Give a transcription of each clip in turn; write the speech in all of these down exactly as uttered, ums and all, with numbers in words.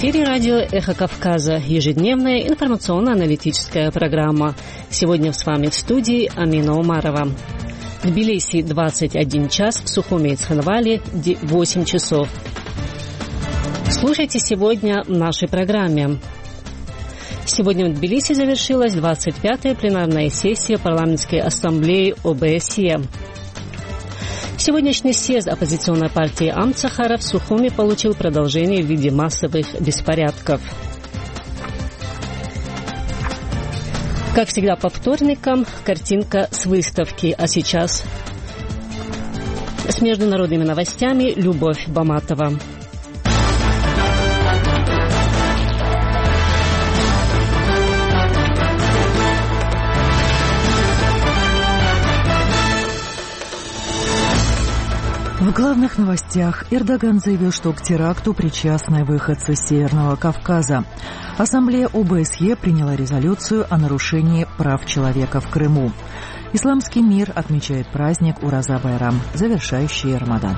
эфире радио «Эхо Кавказа», ежедневная информационно-аналитическая программа. Сегодня с вами в студии Амина Умарова. В Тбилиси двадцать один час, в Сухуми и Цхинвале восемь часов. Слушайте сегодня в нашей программе. Сегодня в Тбилиси завершилась двадцать пятая пленарная сессия парламентской ассамблеи О Бэ Эс Е. Сегодняшний съезд оппозиционной партии Амцахара в Сухуми получил продолжение в виде массовых беспорядков. Как всегда по вторникам, картинка с выставки. А сейчас с международными новостями Любовь Баматова. В главных новостях Эрдоган заявил, что к теракту причастны выходцы с Северного Кавказа. Ассамблея О Бэ Эс Е приняла резолюцию о нарушении прав человека в Крыму. Исламский мир отмечает праздник Ураза-Байрам, завершающий Рамадан.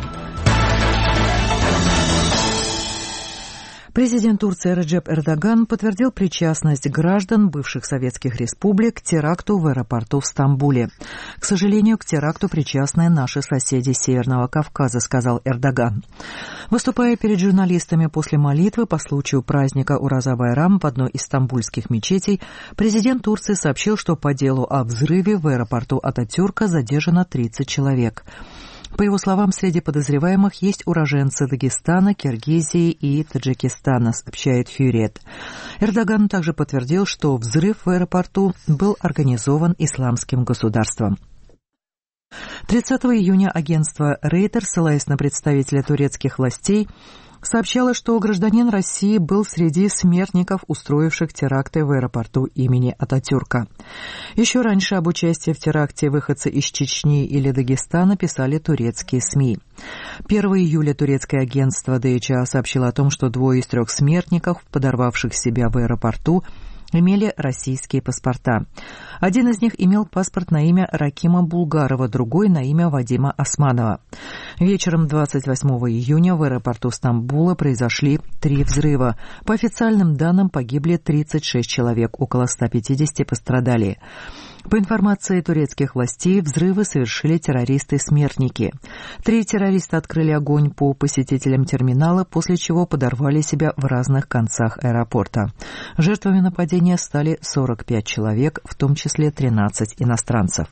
Президент Турции Реджеп Эрдоган подтвердил причастность граждан бывших советских республик к теракту в аэропорту в Стамбуле. «К сожалению, к теракту причастны наши соседи Северного Кавказа», — сказал Эрдоган. Выступая перед журналистами после молитвы по случаю праздника Ураза-Байрам в одной из стамбульских мечетей, президент Турции сообщил, что по делу о взрыве в аэропорту Ататюрка задержано тридцать человек. По его словам, среди подозреваемых есть уроженцы Дагестана, Киргизии и Таджикистана, сообщает Хюррет. Эрдоган также подтвердил, что взрыв в аэропорту был организован исламским государством. тридцатого июня агентство Рейтер, ссылаясь на представителя турецких властей, сообщало, что гражданин России был среди смертников, устроивших теракты в аэропорту имени Ататюрка. Еще раньше об участии в теракте выходцы из Чечни или Дагестана писали турецкие СМИ. первого июля турецкое агентство Дэ Эйч А сообщило о том, что двое из трех смертников, подорвавших себя в аэропорту, имели российские паспорта. Один из них имел паспорт на имя Ракима Булгарова, другой на имя Вадима Османова. Вечером двадцать восьмого июня в аэропорту Стамбула произошли три взрыва. По официальным данным погибли тридцать шесть человек, около ста пятидесяти пострадали. По информации турецких властей, взрывы совершили террористы-смертники. Три террориста открыли огонь по посетителям терминала, после чего подорвали себя в разных концах аэропорта. Жертвами нападения стали сорок пять человек, в том числе тринадцать иностранцев.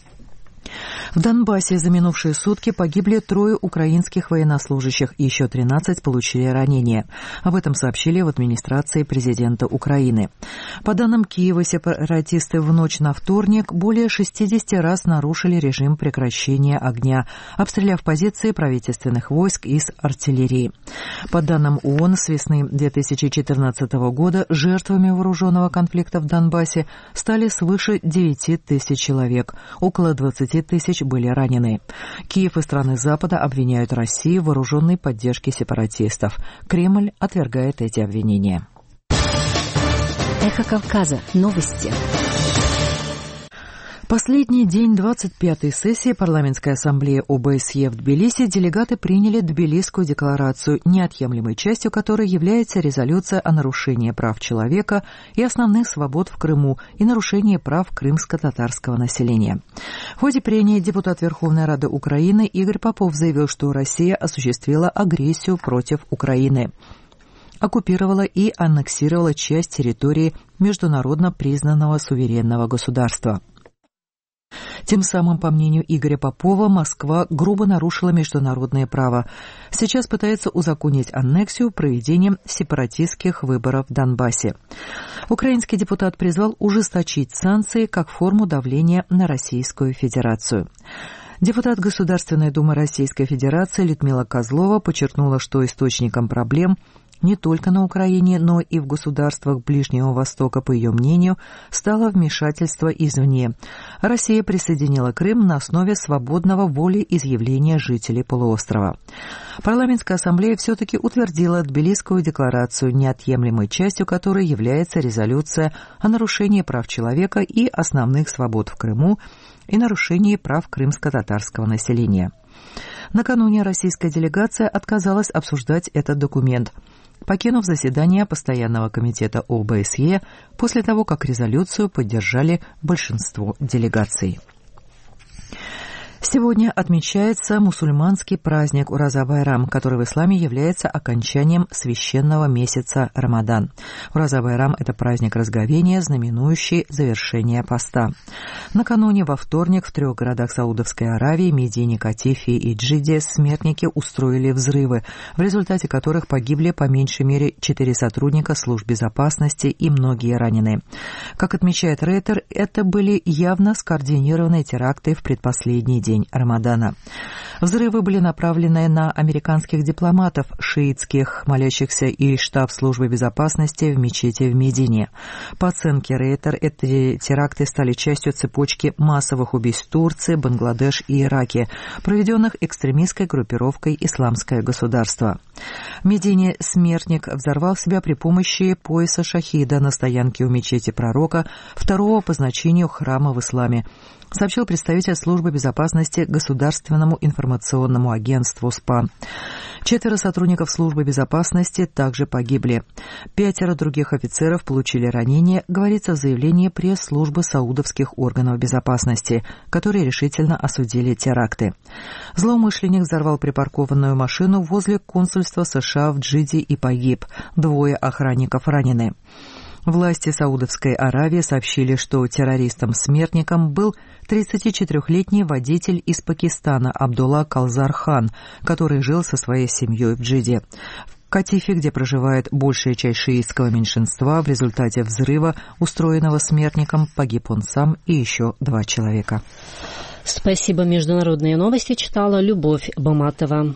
В Донбассе за минувшие сутки погибли трое украинских военнослужащих и еще тринадцать получили ранения. Об этом сообщили в администрации президента Украины. По данным Киева, сепаратисты в ночь на вторник более шестидесяти раз нарушили режим прекращения огня, обстреляв позиции правительственных войск из артиллерии. По данным ООН, с весны две тысячи четырнадцатого года жертвами вооруженного конфликта в Донбассе стали свыше девяти тысяч человек, около двадцати тысяч были ранены. Киев и страны Запада обвиняют Россию в вооруженной поддержке сепаратистов. Кремль отвергает эти обвинения. Эхо Кавказа. Новости. Последний день двадцать пятой сессии парламентской ассамблеи О Бэ Эс Е в Тбилиси делегаты приняли Тбилисскую декларацию, неотъемлемой частью которой является резолюция о нарушении прав человека и основных свобод в Крыму и нарушении прав крымско-татарского населения. В ходе прения депутат Верховной Рады Украины Игорь Попов заявил, что Россия осуществила агрессию против Украины, оккупировала и аннексировала часть территории международно признанного суверенного государства. Тем самым, по мнению Игоря Попова, Москва грубо нарушила международное право. Сейчас пытается узаконить аннексию проведением сепаратистских выборов в Донбассе. Украинский депутат призвал ужесточить санкции как форму давления на Российскую Федерацию. Депутат Государственной Думы Российской Федерации Людмила Козлова подчеркнула, что источником проблем не только на Украине, но и в государствах Ближнего Востока, по ее мнению, стало вмешательство извне. Россия присоединила Крым на основе свободного волеизъявления жителей полуострова. Парламентская ассамблея все-таки утвердила Тбилисскую декларацию, неотъемлемой частью которой является резолюция о нарушении прав человека и основных свобод в Крыму и нарушении прав крымско-татарского населения. Накануне российская делегация отказалась обсуждать этот документ. покинув заседание Постоянного комитета О Б С Е после того, как резолюцию поддержали большинство делегаций. Сегодня отмечается мусульманский праздник Ураза-Байрам, который в исламе является окончанием священного месяца Рамадан. Ураза-Байрам – это праздник разговения, знаменующий завершение поста. Накануне во вторник в трех городах Саудовской Аравии – Медине, Катифе и Джидде – смертники устроили взрывы, в результате которых погибли по меньшей мере четыре сотрудника служб безопасности и многие ранены. Как отмечает Рейтер, это были явно скоординированные теракты в предпоследний день Рамадана. Взрывы были направлены на американских дипломатов, шиитских, молящихся и штаб службы безопасности в мечети в Медине. По оценке Рейтер, эти теракты стали частью цепочки массовых убийств в Турции, Бангладеш и Ираке, проведенных экстремистской группировкой «Исламское государство». В Медине смертник взорвал себя при помощи пояса шахида на стоянке у мечети пророка, второго по значению храма в исламе, сообщил представитель службы безопасности Государственному информационному агентству СПА. Четверо сотрудников службы безопасности также погибли. Пятеро других офицеров получили ранения, говорится в заявлении пресс-службы саудовских органов безопасности, которые решительно осудили теракты. Злоумышленник взорвал припаркованную машину возле консульства США в Джидде и погиб. Двое охранников ранены. Власти Саудовской Аравии сообщили, что террористом-смертником был тридцатичетырехлетний водитель из Пакистана Абдулла Калзар-хан, который жил со своей семьей в Джидде. В Катифе, где проживает большая часть шиитского меньшинства, в результате взрыва, устроенного смертником, погиб он сам и еще два человека. Спасибо. Международные новости читала Любовь Баматова.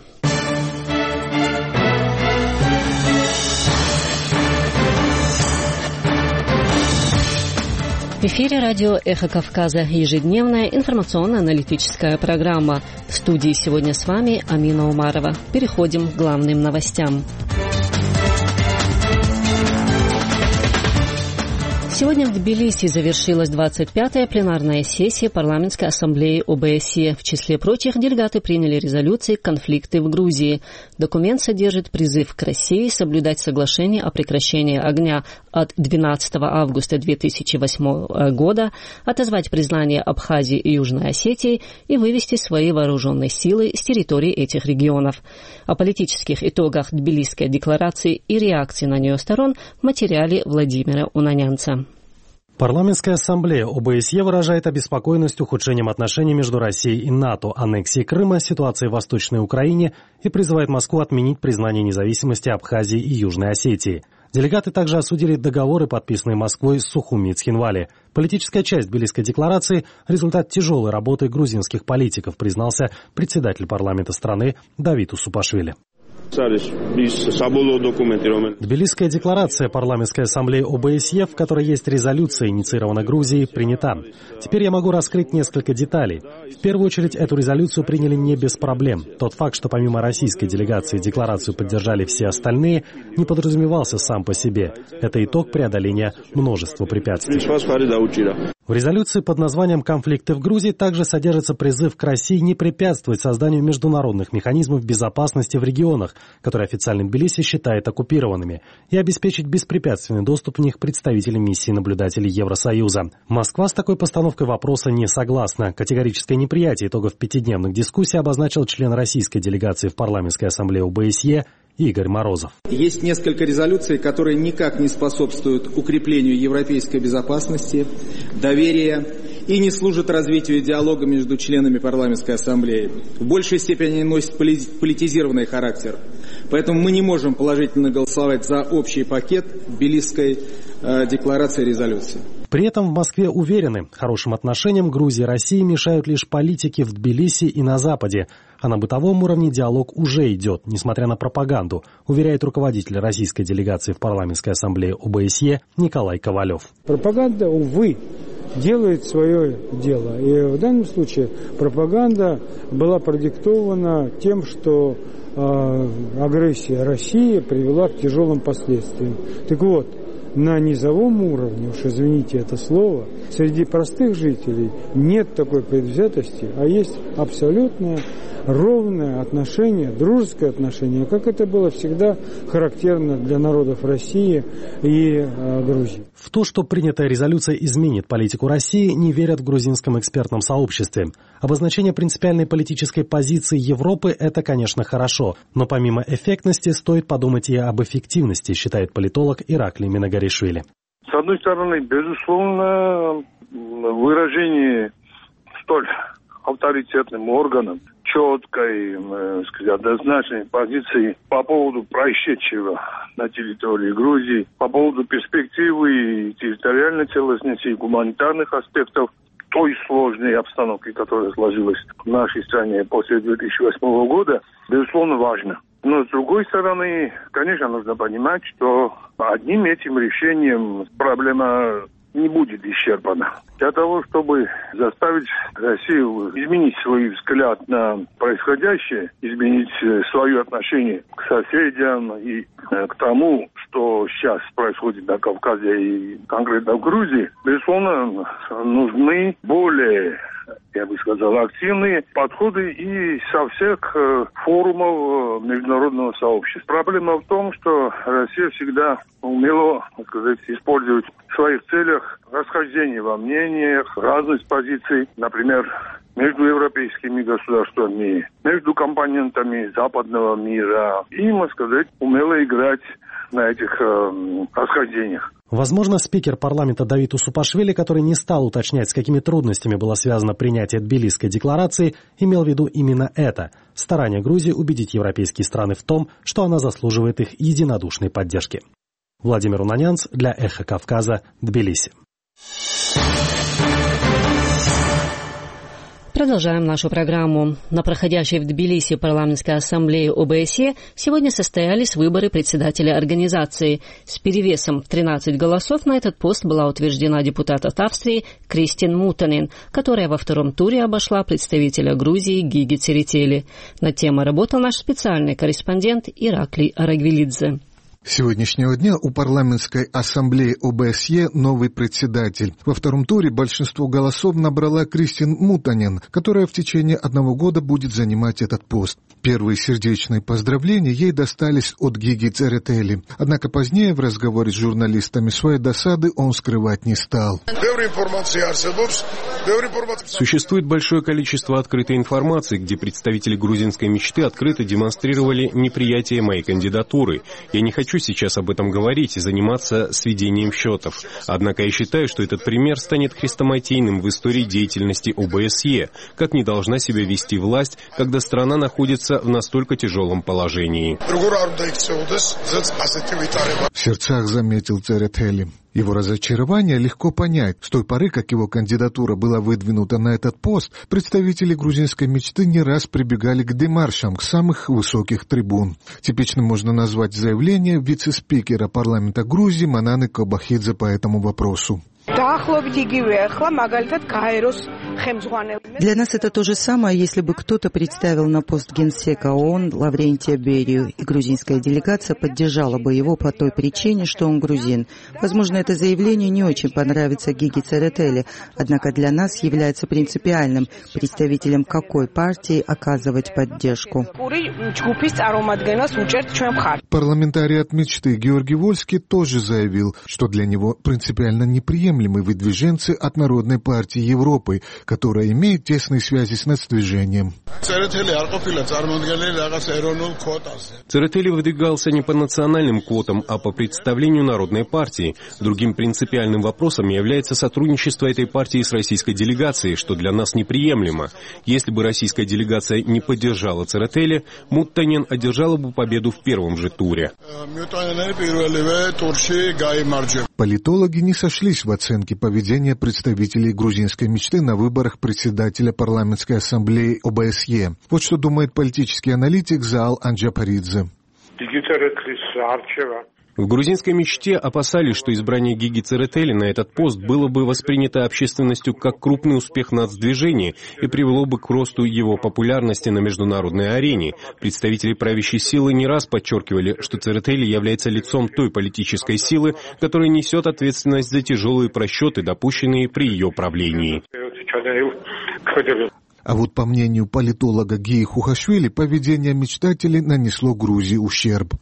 В эфире радио «Эхо Кавказа» ежедневная информационно-аналитическая программа. В студии сегодня с вами Амина Умарова. Переходим к главным новостям. Сегодня в Тбилиси завершилась двадцать пятая пленарная сессия Парламентской ассамблеи О Б С Е. В числе прочих делегаты приняли резолюции «Конфликты в Грузии». Документ содержит призыв к России соблюдать соглашение о прекращении огня от двенадцатого августа две тысячи восьмого года, отозвать признание Абхазии и Южной Осетии и вывести свои вооруженные силы с территории этих регионов. О политических итогах Тбилисской декларации и реакции на нее сторон в материале Владимира Унанянца. Парламентская ассамблея О Б С Е выражает обеспокоенность ухудшением отношений между Россией и НАТО, аннексией Крыма, ситуацией в Восточной Украине и призывает Москву отменить признание независимости Абхазии и Южной Осетии. Делегаты также осудили договоры, подписанные Москвой с Сухуми и Цхинвали. Политическая часть Тбилисской декларации – результат тяжелой работы грузинских политиков, признался председатель парламента страны Давид Усупашвили. Тбилисская декларация Парламентской ассамблеи О Б С Е, в которой есть резолюция, инициирована Грузией, принята. Теперь я могу раскрыть несколько деталей. В первую очередь, эту резолюцию приняли не без проблем. Тот факт, что помимо российской делегации декларацию поддержали все остальные, не подразумевался сам по себе. Это итог преодоления множества препятствий. В резолюции под названием «Конфликты в Грузии» также содержится призыв к России не препятствовать созданию международных механизмов безопасности в регионах, которые официально Тбилиси считает оккупированными, и обеспечить беспрепятственный доступ в них представителям миссии наблюдателей Евросоюза. Москва с такой постановкой вопроса не согласна. Категорическое неприятие итогов пятидневных дискуссий обозначил член российской делегации в Парламентской ассамблее О Б С Е Игорь Морозов. Есть несколько резолюций, которые никак не способствуют укреплению европейской безопасности, доверия и не служат развитию диалога между членами парламентской ассамблеи. В большей степени они носят политизированный характер. Поэтому мы не можем положительно голосовать за общий пакет Тбилисской э, декларации и резолюции. При этом в Москве уверены, хорошим отношениям Грузии и России мешают лишь политики в Тбилиси и на Западе. А на бытовом уровне диалог уже идет, несмотря на пропаганду, уверяет руководитель российской делегации в Парламентской ассамблее О Б С Е Николай Ковалев. Пропаганда, увы, делает свое дело. И в данном случае пропаганда была продиктована тем, что э, агрессия России привела к тяжелым последствиям. Так вот, на низовом уровне, уж извините это слово, среди простых жителей нет такой предвзятости, а есть абсолютное ровное отношение, дружеское отношение, как это было всегда характерно для народов России и э, Грузии. В то, что принятая резолюция изменит политику России, не верят в грузинском экспертном сообществе. Обозначение принципиальной политической позиции Европы – это, конечно, хорошо, но помимо эффектности стоит подумать и об эффективности, считает политолог Ираклий Миногаришвили. С одной стороны, безусловно, выражение столь авторитетным органам четкой, э, сказать, однозначной позиции по поводу происшедшего на территории Грузии, по поводу перспективы и территориальной целостности, и гуманитарных аспектов той сложной обстановки, которая сложилась в нашей стране после две тысячи восьмого года, безусловно, важно. Но, с другой стороны, конечно, нужно понимать, что одним этим решением проблема не будет исчерпана. Для того, чтобы заставить Россию изменить свой взгляд на происходящее, изменить свое отношение к соседям и к тому, что сейчас происходит на Кавказе и конкретно в Грузии, безусловно, нужны более, я бы сказал, активные подходы и со всех э, форумов международного сообщества. Проблема в том, что Россия всегда умела, так сказать, использовать в своих целях расхождение во мнениях, разность позиций, например, между европейскими государствами, между компонентами западного мира. И, можно сказать, умела играть на этих э, расхождениях. Возможно, спикер парламента Давид Усупашвили, который не стал уточнять, с какими трудностями было связано принятие Тбилисской декларации, имел в виду именно это – старание Грузии убедить европейские страны в том, что она заслуживает их единодушной поддержки. Владимир Унанянц для «Эхо Кавказа», Тбилиси. Продолжаем нашу программу. На проходящей в Тбилиси парламентской ассамблее ОБСЕ сегодня состоялись выборы председателя организации. С перевесом в тринадцать голосов на этот пост была утверждена депутат от Австрии Кристин Мутанен, которая во втором туре обошла представителя Грузии Гиги Церетели. Над темой работал наш специальный корреспондент Ираклий Арагвелидзе. С сегодняшнего дня у парламентской ассамблеи ОБСЕ новый председатель. Во втором туре большинство голосов набрала Кристин Мутанен, которая в течение одного года будет занимать этот пост. Первые сердечные поздравления ей достались от Гиги Церетели. Однако позднее в разговоре с журналистами своей досады он скрывать не стал. Существует большое количество открытой информации, где представители грузинской мечты открыто демонстрировали неприятие моей кандидатуры. Я не хочу сейчас об этом говорить и заниматься сведением счетов. Однако я считаю, что этот пример станет хрестоматийным в истории деятельности ОБСЕ, как не должна себя вести власть, когда страна находится в настолько тяжелом положении. В сердцах заметил Церетели. Его разочарование легко понять. С той поры, как его кандидатура была выдвинута на этот пост, представители грузинской мечты не раз прибегали к демаршам, к самых высоких трибун. Типичным можно назвать заявление вице-спикера парламента Грузии Мананы Кобахидзе по этому вопросу. Для нас это то же самое, если бы кто-то представил на пост генсека ООН Лаврентия Берию, и грузинская делегация поддержала бы его по той причине, что он грузин. Возможно, это заявление не очень понравится Гиги Церетели, однако для нас является принципиальным представителям какой партии оказывать поддержку. Парламентарий от мечты Георгий Вольский тоже заявил, что для него принципиально неприемлемы выдвиженцы от Народной партии Европы, которая имеет тесные связи с нацдвижением. Церетели выдвигался не по национальным квотам, а по представлению Народной партии. Другим принципиальным вопросом является сотрудничество этой партии с российской делегацией, что для нас неприемлемо. Если бы российская делегация не поддержала Церетели, Мутанен одержала бы победу в первом же туре. Политологи не сошлись в оценке поведения представителей грузинской мечты на выборах председателя парламентской ассамблеи ОБСЕ. Вот что думает политический аналитик Заал Анджапаридзе. В грузинской мечте опасались, что избрание Гиги Церетели на этот пост было бы воспринято общественностью как крупный успех нацдвижения и привело бы к росту его популярности на международной арене. Представители правящей силы не раз подчеркивали, что Церетели является лицом той политической силы, которая несет ответственность за тяжелые просчеты, допущенные при ее правлении. А вот по мнению политолога Гии Хухашвили, поведение мечтателей нанесло Грузии ущерб.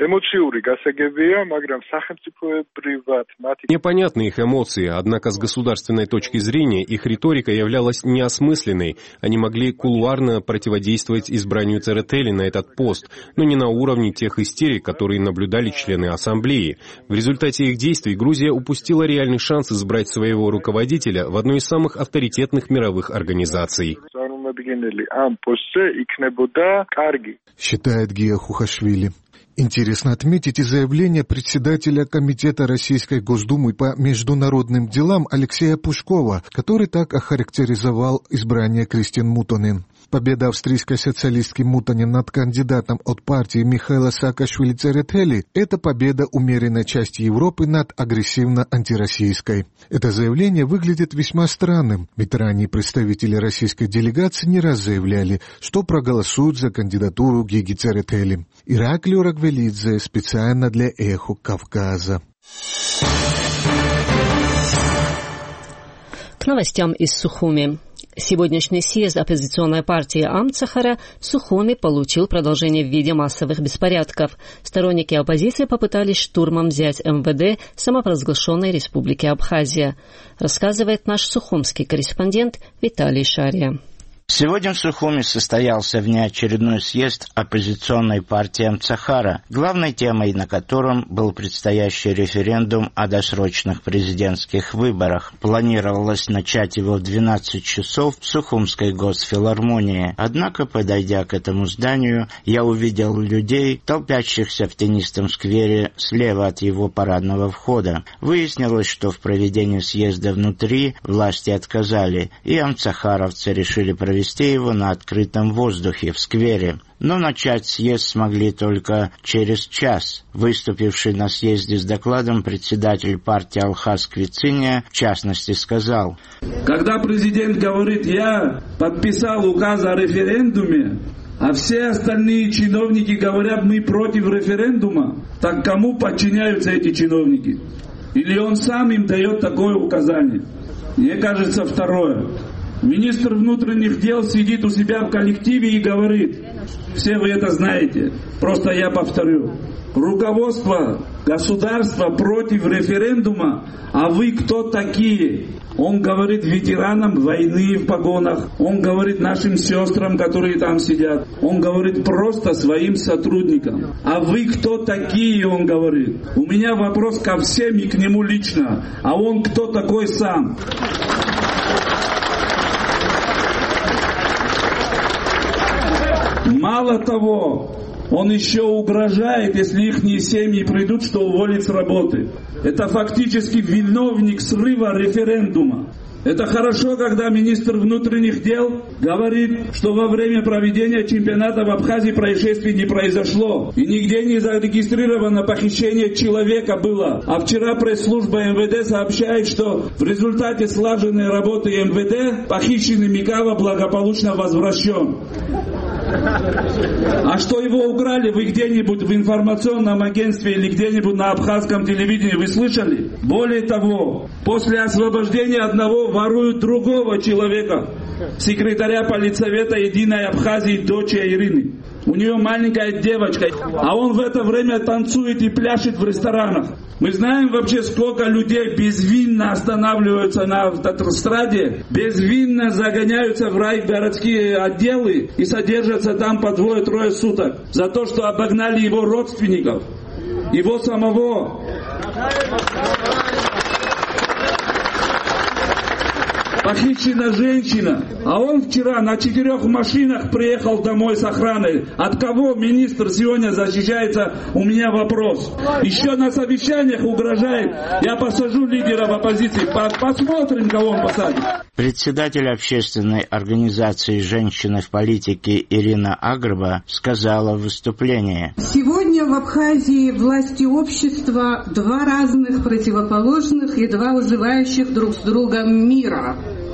Непонятны их эмоции, однако с государственной точки зрения их риторика являлась неосмысленной. Они могли кулуарно противодействовать избранию Церетели на этот пост, но не на уровне тех истерик, которые наблюдали члены Ассамблеи. В результате их действий Грузия упустила реальный шанс избрать своего руководителя в одной из самых авторитетных мировых организаций. Считает Гия Хухашвили. Интересно отметить и заявление председателя Комитета Российской Госдумы по международным делам Алексея Пушкова, который так охарактеризовал избрание Кристин Мутонен. Победа австрийской социалистки Мутонен над кандидатом от партии Михаила Саакашвили-Церетели – это победа умеренной части Европы над агрессивно-антироссийской. Это заявление выглядит весьма странным, ведь ранее представители российской делегации не раз заявляли, что проголосуют за кандидатуру Гиги Церетели. Ираклий Рагвелидзе специально для «Эхо Кавказа». К новостям из Сухуми. Сегодняшний съезд оппозиционной партии Амцахара в Сухуми получил продолжение в виде массовых беспорядков. Сторонники оппозиции попытались штурмом взять эм вэ дэ самопровозглашенной республики Абхазия, рассказывает наш сухумский корреспондент Виталий Шария. Сегодня в Сухуми состоялся внеочередной съезд оппозиционной партии Амцахара, главной темой на котором был предстоящий референдум о досрочных президентских выборах. Планировалось начать его в двенадцать часов в Сухумской госфилармонии. Однако, подойдя к этому зданию, я увидел людей, толпящихся в тенистом сквере слева от его парадного входа. Выяснилось, что в проведении съезда внутри власти отказали, и амцахаровцы решили провести провести его на открытом воздухе в сквере. Но начать съезд смогли только через час. Выступивший на съезде с докладом председатель партии Алхаз Квициния в частности сказал: когда президент говорит: я подписал указ о референдуме, а все остальные чиновники говорят: мы против референдума, так кому подчиняются эти чиновники? Или он сам им дает такое указание? Мне кажется, второе. Министр внутренних дел сидит у себя в коллективе и говорит: все вы это знаете, просто я повторю. Руководство государства против референдума, а вы кто такие? Он говорит ветеранам войны в погонах, он говорит нашим сестрам, которые там сидят, он говорит просто своим сотрудникам. А вы кто такие, он говорит. У меня вопрос ко всем и к нему лично, а он кто такой сам? Мало того, он еще угрожает, если их семьи придут, что уволит с работы. Это фактически виновник срыва референдума. Это хорошо, когда министр внутренних дел говорит, что во время проведения чемпионата в Абхазии происшествий не произошло. И нигде не зарегистрировано похищение человека было. А вчера пресс-служба эм вэ дэ сообщает, что в результате слаженной работы эм вэ дэ похищенный Микава благополучно возвращен. А что его украли, вы где-нибудь в информационном агентстве или где-нибудь на абхазском телевидении вы слышали? Более того, после освобождения одного воруют другого человека, секретаря политсовета Единой Абхазии, дочь Ирины. У нее маленькая девочка, а он в это время танцует и пляшет в ресторанах. Мы знаем вообще, сколько людей безвинно останавливаются на автостраде, безвинно загоняются в райгородские отделы и содержатся там по двое-трое суток за то, что обогнали его родственников, его самого. похищена женщина. А он вчера на четырех машинах приехал домой с охраной. От кого министр сегодня защищается? У меня вопрос. Еще на совещаниях угрожает. Я посажу лидеров оппозиции. Посмотрим, кого он посадит. Председатель общественной организации «Женщины в политике» Ирина Агрба сказала в выступлении: «Сегодня в Абхазии власти общества два разных противоположных, едва уживающих друг с другом мира.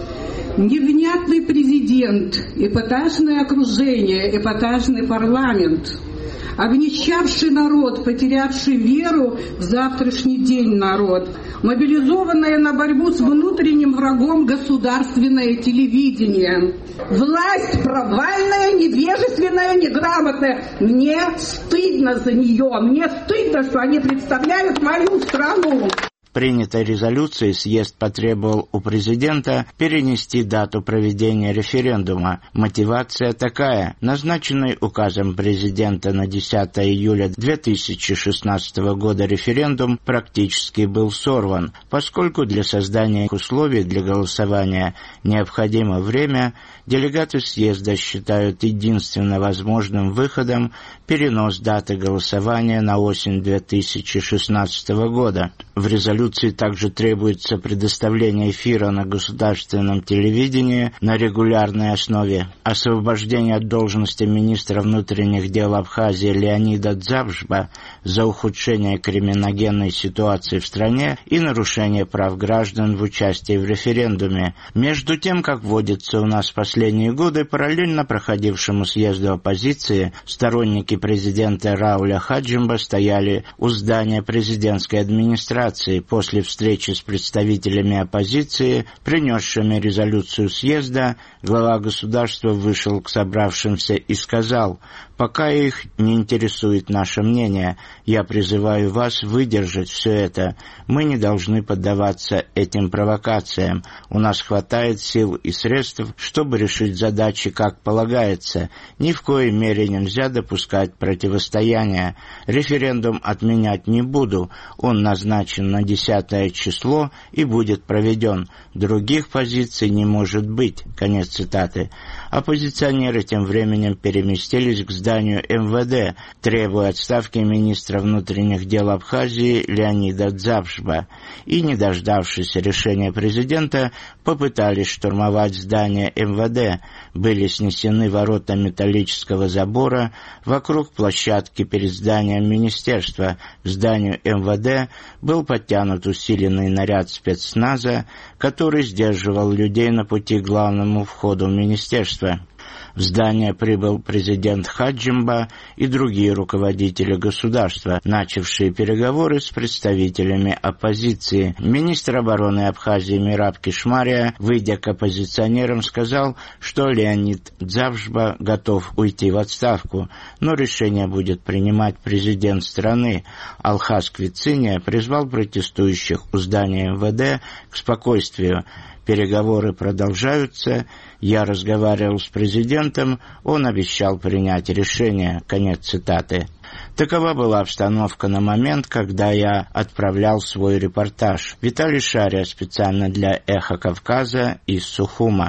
Невнятный президент, эпатажное окружение, эпатажный парламент, обнищавший народ, потерявший веру в завтрашний день народ, мобилизованное на борьбу с внутренним врагом государственное телевидение. Власть провальная, невежественная, неграмотная. Мне стыдно за нее, мне стыдно, что они представляют мою страну». Принятой резолюцией съезд потребовал у президента перенести дату проведения референдума. Мотивация такая: назначенный указом президента на десятое июля две тысячи шестнадцатого года референдум практически был сорван, поскольку для создания условий для голосования необходимо время. Делегаты съезда считают единственно возможным выходом перенос даты голосования на осень две тысячи шестнадцатого года. В резолюции также требуется предоставление эфира на государственном телевидении на регулярной основе, освобождение от должности министра внутренних дел Абхазии Леонида Дзабжба за ухудшение криминогенной ситуации в стране и нарушение прав граждан в участии в референдуме. Между тем, как водится у нас в последние годы, параллельно проходившему съезду оппозиции, сторонники президента Рауля Хаджимба стояли у здания президентской администрации. После встречи с представителями оппозиции, принесшими резолюцию съезда, глава государства вышел к собравшимся и сказал: «Пока их не интересует наше мнение, я призываю вас выдержать все это. Мы не должны поддаваться этим провокациям. У нас хватает сил и средств, чтобы решить задачи как полагается. Ни в коей мере нельзя допускать противостояния. Референдум отменять не буду. Он назначен на десятое число и будет проведен. Других позиций не может быть». Конец цитаты. Оппозиционеры тем временем переместились к зданию эм вэ дэ, требуя отставки министра внутренних дел Абхазии Леонида Дзабжба, и, не дождавшись решения президента, попытались штурмовать здание эм вэ дэ. Были снесены ворота металлического забора вокруг площадки перед зданием министерства. К зданию эм вэ дэ был подтянут усиленный наряд спецназа, который сдерживал людей на пути к главному входу в министерство. В здание прибыл президент Хаджимба и другие руководители государства, начавшие переговоры с представителями оппозиции. Министр обороны Абхазии Мираб Кишмария, выйдя к оппозиционерам, сказал, что Леонид Дзабжба готов уйти в отставку, но решение будет принимать президент страны. Алхаз Квициния призвал протестующих у здания эм вэ дэ к спокойствию. Переговоры продолжаются. Я разговаривал с президентом, он обещал принять решение. Конец цитаты. Такова была обстановка на момент, когда я отправлял свой репортаж. Виталий Шария специально для «Эхо Кавказа» из Сухума.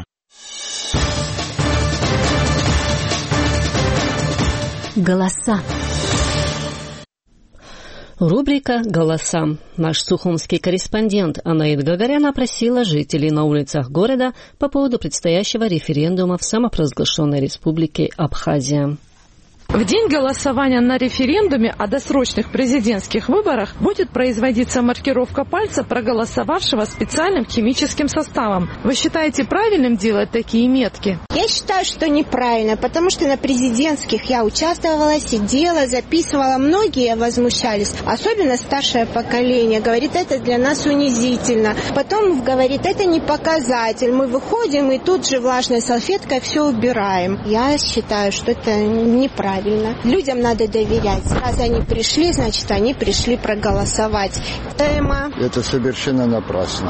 Голоса. Рубрика «Голоса». Наш сухумский корреспондент Анаид Гагарян опросила жителей на улицах города по поводу предстоящего референдума в самопровозглашенной республике Абхазия. В день голосования на референдуме о досрочных президентских выборах будет производиться маркировка пальца проголосовавшего специальным химическим составом. Вы считаете правильным делать такие метки? Я считаю, что неправильно, потому что на президентских я участвовала, сидела, записывала. Многие возмущались, особенно старшее поколение. Говорит, это для нас унизительно. Потом говорит, это не показатель. Мы выходим и тут же влажной салфеткой все убираем. Я считаю, что это неправильно. Людям надо доверять. Раз они пришли, значит, они пришли проголосовать. Тема. Это совершенно напрасно.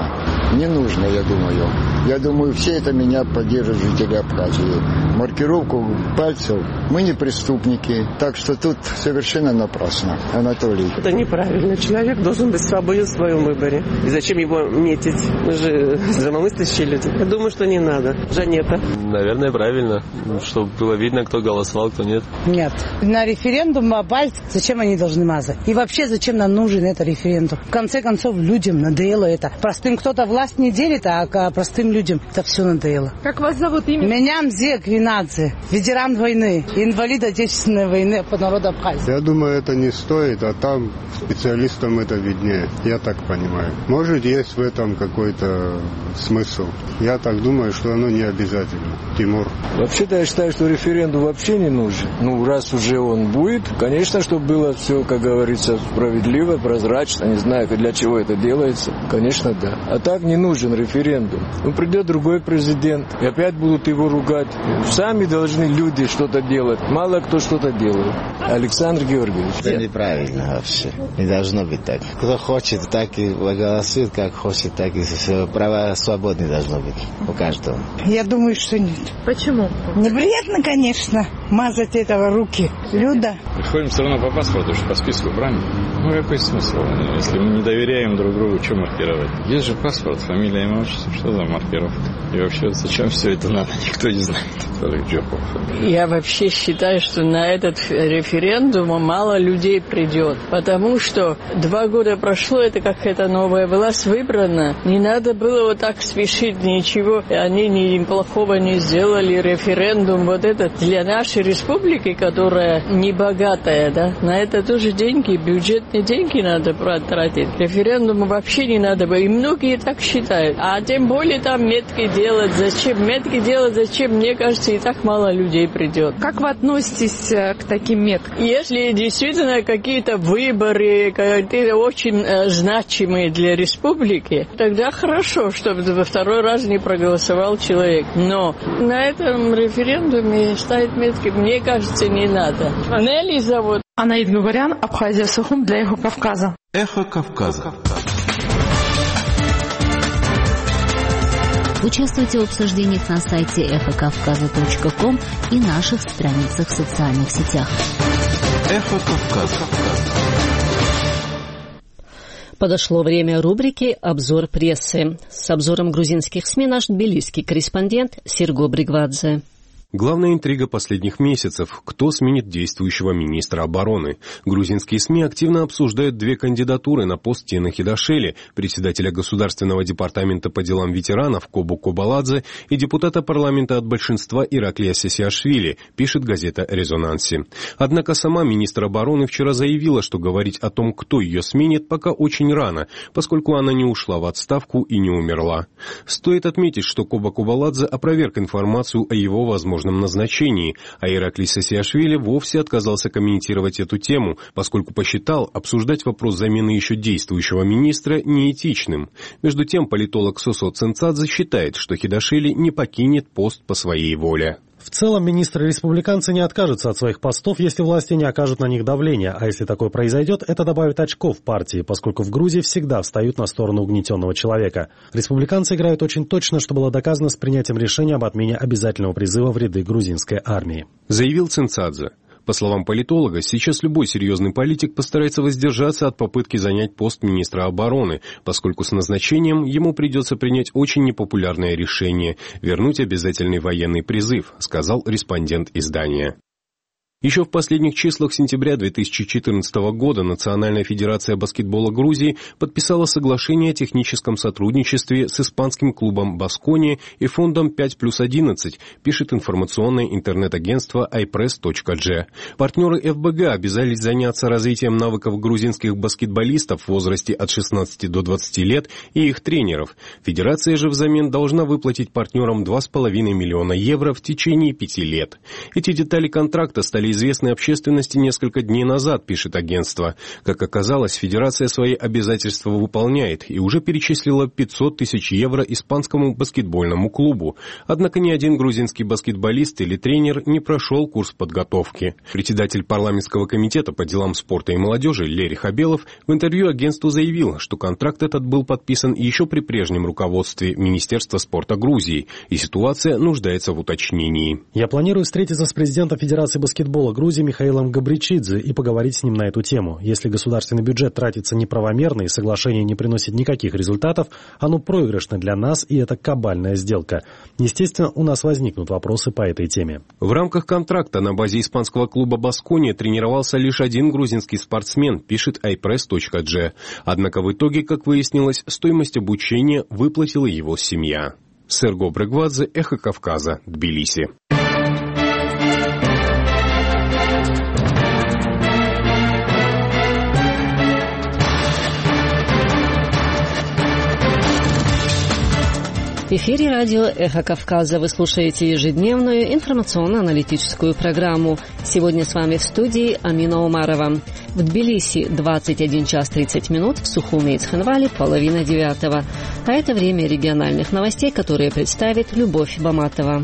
не нужно, я думаю. Я думаю, все это меня поддержат жители Абхазии. Маркировку пальцев, мы не преступники, так что тут совершенно напрасно. Анатолий. Это неправильно. Человек должен быть свободен в своем выборе. И зачем его метить? Мы же здравомыслящие люди. Я думаю, что не надо. Жанета. Наверное, правильно. Чтобы было видно, кто голосовал, кто нет. Нет. На референдум пальцы зачем они должны мазать? И вообще, зачем нам нужен этот референдум? В конце концов, людям надоело это. Простым кто-то власть не делит, а простым людям это все надоело. Как вас зовут имя? Меня Мзек Винадзе, ветеран войны, инвалид Отечественной войны по народу Абхазии. Я думаю, это не стоит, а там специалистам это виднее, я так понимаю. Может, есть в этом какой-то смысл. Я так думаю, что оно не обязательно. Тимур. Вообще-то я считаю, что референдум вообще не нужен. Ну, раз уже он будет, конечно, чтобы было все, как говорится, справедливо, прозрачно. Не знаю, для чего это делается. Конечно, да. А так не нужен референдум. Ну, придет другой президент, и опять будут его ругать. Сами должны люди что-то делать. Мало кто что-то делает. Александр Георгиевич. Это неправильно вообще. Не должно быть так. Кто хочет, так и голосует, как хочет, так и права свободны должно быть у каждого. Я думаю, что нет. Почему? Неприятно, конечно, мазать этого руки. Люда. Приходим все равно по паспорту, что по списку брали. Ну, какой смысл? Если мы не доверяем друг другу, что маркировать? Есть же паспорт, фамилия, имя, отчество. Что за маркировка? И вообще, зачем все это надо, никто не знает. Я вообще считаю, что на этот референдум мало людей придет. Потому что два года прошло, это какая-то новая власть выбрана. Не надо было вот так спешить, ничего. Они ни плохого не сделали. Референдум вот этот для нашей республики, которая не богатая, да, на это тоже деньги, бюджетные деньги надо тратить. Референдум вообще не надо было. И многие так считают. А тем более там метки делать. Зачем? Метки делать зачем? Мне кажется, и так мало людей придет. Как вы относитесь к таким меткам? Если действительно какие-то выборы, какие-то очень э, значимые для республики, тогда хорошо, чтобы во второй раз не проголосовал человек. Но на этом референдуме ставить метки, мне кажется, не надо. Нелли зовут. Анаид Гугарян, Абхазия, Сухум для Эхо Кавказа. Эхо Кавказа. Участвуйте в обсуждениях на сайте эхо кавказа точка ком и наших страницах в социальных сетях. Эхо Кавказа. Подошло время рубрики «Обзор прессы». С обзором грузинских СМИ наш тбилисский корреспондент Серго Бригвадзе. Главная интрига последних месяцев – кто сменит действующего министра обороны. Грузинские СМИ активно обсуждают две кандидатуры на пост Тины Хидашели, председателя Государственного департамента по делам ветеранов Кобу Кобаладзе и депутата парламента от большинства Ираклия Сесиашвили, пишет газета «Резонанси». Однако сама министр обороны вчера заявила, что говорить о том, кто ее сменит, пока очень рано, поскольку она не ушла в отставку и не умерла. Стоит отметить, что Коба Кобаладзе опроверг информацию о его возможности назначении, а Ираклий Сесиашвили вовсе отказался комментировать эту тему, поскольку посчитал обсуждать вопрос замены еще действующего министра неэтичным. Между тем, политолог Сосо Цинцадзе считает, что Хидашели не покинет пост по своей воле. В целом, министры-республиканцы не откажутся от своих постов, если власти не окажут на них давления, а если такое произойдет, это добавит очков партии, поскольку в Грузии всегда встают на сторону угнетенного человека. Республиканцы играют очень точно, что было доказано с принятием решения об отмене обязательного призыва в ряды грузинской армии. Заявил Цинцадзе. По словам политолога, сейчас любой серьезный политик постарается воздержаться от попытки занять пост министра обороны, поскольку с назначением ему придется принять очень непопулярное решение – вернуть обязательный военный призыв, сказал респондент издания. Еще в последних числах сентября две тысячи четырнадцатого года Национальная федерация баскетбола Грузии подписала соглашение о техническом сотрудничестве с испанским клубом «Баскония» и фондом пять плюс одиннадцать, пишет информационное интернет-агентство ай пресс точка джи. Партнеры эф бэ гэ обязались заняться развитием навыков грузинских баскетболистов в возрасте от шестнадцати до двадцати лет и их тренеров. Федерация же взамен должна выплатить партнерам два с половиной миллиона евро в течение пяти лет. Эти детали контракта стали известной общественности несколько дней назад, пишет агентство. Как оказалось, федерация свои обязательства выполняет и уже перечислила пятьсот тысяч евро испанскому баскетбольному клубу. Однако ни один грузинский баскетболист или тренер не прошел курс подготовки. Председатель парламентского комитета по делам спорта и молодежи Лери Хабелов в интервью агентству заявил, что контракт этот был подписан еще при прежнем руководстве Министерства спорта Грузии, и ситуация нуждается в уточнении. Я планирую встретиться с президентом Федерации баскетбола Грузии Михаилом Габричидзе и поговорить с ним на эту тему. Если государственный бюджет тратится неправомерно и соглашение не приносит никаких результатов, оно проигрышно для нас, и это кабальная сделка. Естественно, у нас возникнут вопросы по этой теме. В рамках контракта на базе испанского клуба «Баскония» тренировался лишь один грузинский спортсмен, пишет ай пресс точка джи. Однако в итоге, как выяснилось, стоимость обучения выплатила его семья. Серго Брегвадзе, Эхо Кавказа, Тбилиси. В эфире радио «Эхо Кавказа». Вы слушаете ежедневную информационно-аналитическую программу. Сегодня с вами в студии Амина Умарова. В Тбилиси двадцать один час тридцать минут, в Сухуми и Цхинвале половина девятого. А это время региональных новостей, которые представит Любовь Баматова.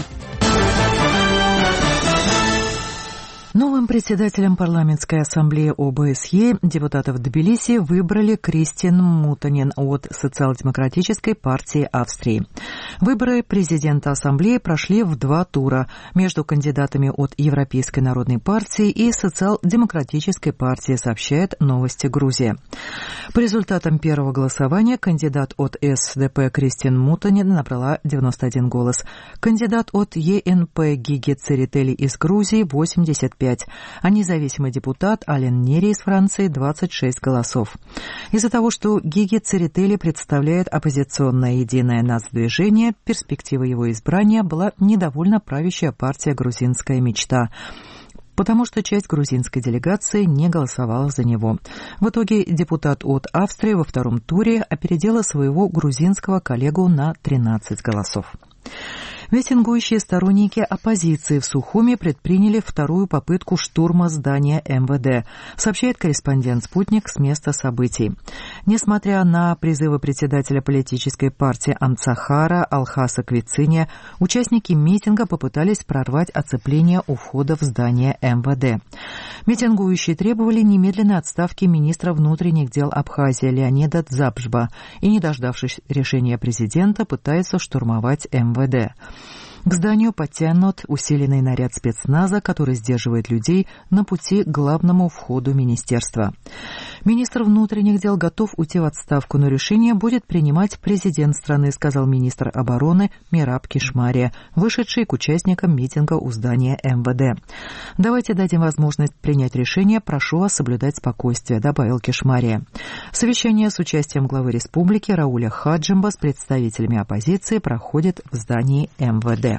Новым председателем парламентской ассамблеи о бэ эс е депутатов Тбилиси выбрали Кристин Мутанен от Социал-демократической партии Австрии. Выборы президента ассамблеи прошли в два тура между кандидатами от Европейской народной партии и Социал-демократической партии, сообщает «Новости Грузия». По результатам первого голосования кандидат от эс дэ пэ Кристин Мутанен набрала девяносто один голос. Кандидат от е эн пэ Гиги Церетели из Грузии – восемьдесят пять, а независимый депутат Ален Нери из Франции – двадцать шесть голосов. Из-за того, что Гиги Церетели представляет оппозиционное единое нацдвижение, перспектива его избрания была недовольна правящая партия «Грузинская мечта», потому что часть грузинской делегации не голосовала за него. В итоге депутат от Австрии во втором туре опередила своего грузинского коллегу на тринадцать голосов. Митингующие сторонники оппозиции в Сухуми предприняли вторую попытку штурма здания эм вэ дэ, сообщает корреспондент «Спутник» с места событий. Несмотря на призывы председателя политической партии Амцахара Алхаса Квициния, участники митинга попытались прорвать оцепление у входа в здание эм вэ дэ. Митингующие требовали немедленной отставки министра внутренних дел Абхазии Леонида Дзабжба и, не дождавшись решения президента, пытаются штурмовать эм вэ дэ. К зданию подтянут усиленный наряд спецназа, который сдерживает людей на пути к главному входу министерства. Министр внутренних дел готов уйти в отставку, но решение будет принимать президент страны, сказал министр обороны Мираб Кишмария, вышедший к участникам митинга у здания эм вэ дэ. «Давайте дадим возможность принять решение, прошу вас соблюдать спокойствие», добавил Кишмария. Совещание с участием главы республики Рауля Хаджимба с представителями оппозиции проходит в здании эм вэ дэ.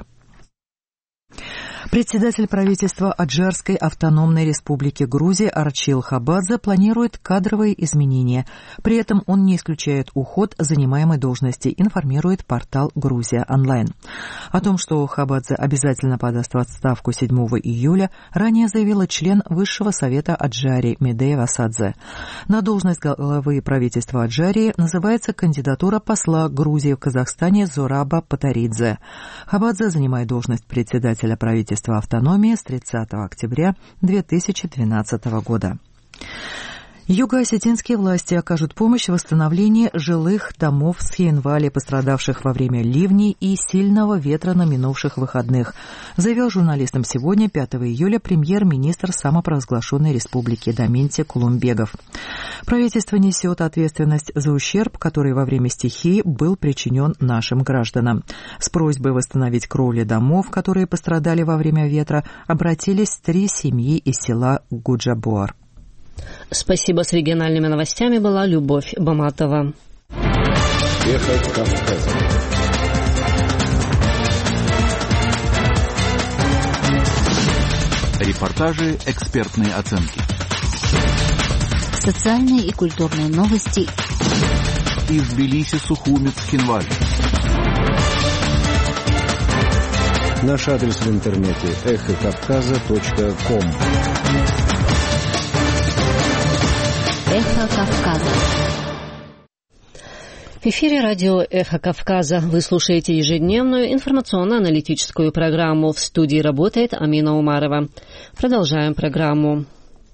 Председатель правительства Аджарской автономной республики Грузии Арчил Хабадзе планирует кадровые изменения. При этом он не исключает уход занимаемой должности, информирует портал «Грузия онлайн». О том, что Хабадзе обязательно подаст в отставку седьмого июля, ранее заявила член Высшего совета Аджарии Медея Васадзе. На должность главы правительства Аджарии называется кандидатура посла Грузии в Казахстане Зораба Патаридзе. Хабадзе занимает должность председателя правительства автономии с тридцатого октября две тысячи двенадцатого года. Юго-осетинские власти окажут помощь в восстановлении жилых домов в Цхинвале, пострадавших во время ливней и сильного ветра на минувших выходных, заявил журналистам сегодня, пятого июля, премьер-министр самопровозглашенной республики Даминти Кулумбегов. Правительство несет ответственность за ущерб, который во время стихии был причинен нашим гражданам. С просьбой восстановить кровли домов, которые пострадали во время ветра, обратились три семьи из села Гуджабуар. Спасибо. С региональными новостями была Любовь Баматова. Эхо Кавказа. Репортажи, экспертные оценки. Социальные и культурные новости. Из Тбилиси, Сухуми, Цхинвале. Наш адрес в интернете эхо кавказа точка ком. Эхо Кавказа. В эфире радио «Эхо Кавказа». Вы слушаете ежедневную информационно-аналитическую программу. В студии работает Амина Умарова. Продолжаем программу.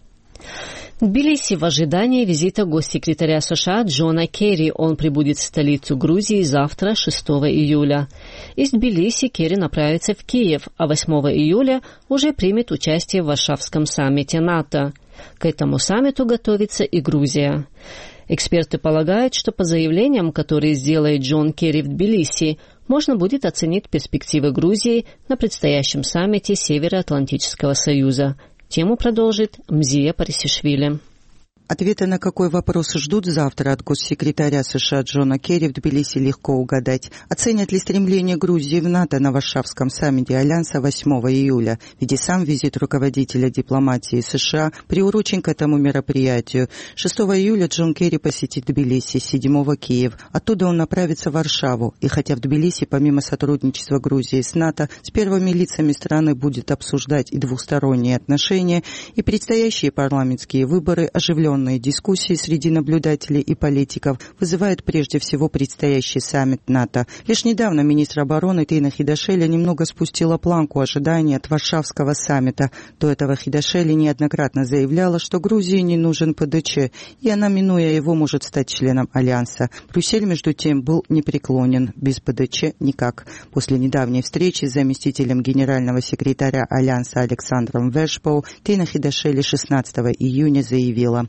Тбилиси в ожидании визита госсекретаря США Джона Керри. Он прибудет в столицу Грузии завтра, шестого июля. Из Тбилиси Керри направится в Киев, а восьмого июля уже примет участие в Варшавском саммите НАТО. К этому саммиту готовится и Грузия. Эксперты полагают, что по заявлениям, которые сделает Джон Керри в Тбилиси, можно будет оценить перспективы Грузии на предстоящем саммите Североатлантического союза. Тему продолжит Мзия Парисишвили. Ответы на какой вопрос ждут завтра от госсекретаря США Джона Керри в Тбилиси легко угадать. Оценят ли стремление Грузии в НАТО на Варшавском саммите Альянса восьмого июля? Ведь и сам визит руководителя дипломатии США приурочен к этому мероприятию. шестого июля Джон Керри посетит Тбилиси, седьмого Киев. Оттуда он направится в Варшаву. И хотя в Тбилиси, помимо сотрудничества Грузии с НАТО, с первыми лицами страны будет обсуждать и двусторонние отношения, и предстоящие парламентские выборы, оживленные дискуссии среди наблюдателей и политиков вызывает прежде всего предстоящий саммит НАТО. Лишь недавно министр обороны Тина Хидашели немного спустила планку ожидания от Варшавского саммита. До этого Хидашели неоднократно заявляла, что Грузии не нужен ПДЧ, и она, минуя его, может стать членом Альянса. Брюссель, между тем, был непреклонен. Без ПДЧ никак. После недавней встречи с заместителем генерального секретаря Альянса Александром Вешпоу Тина Хидашели шестнадцатого июня заявила: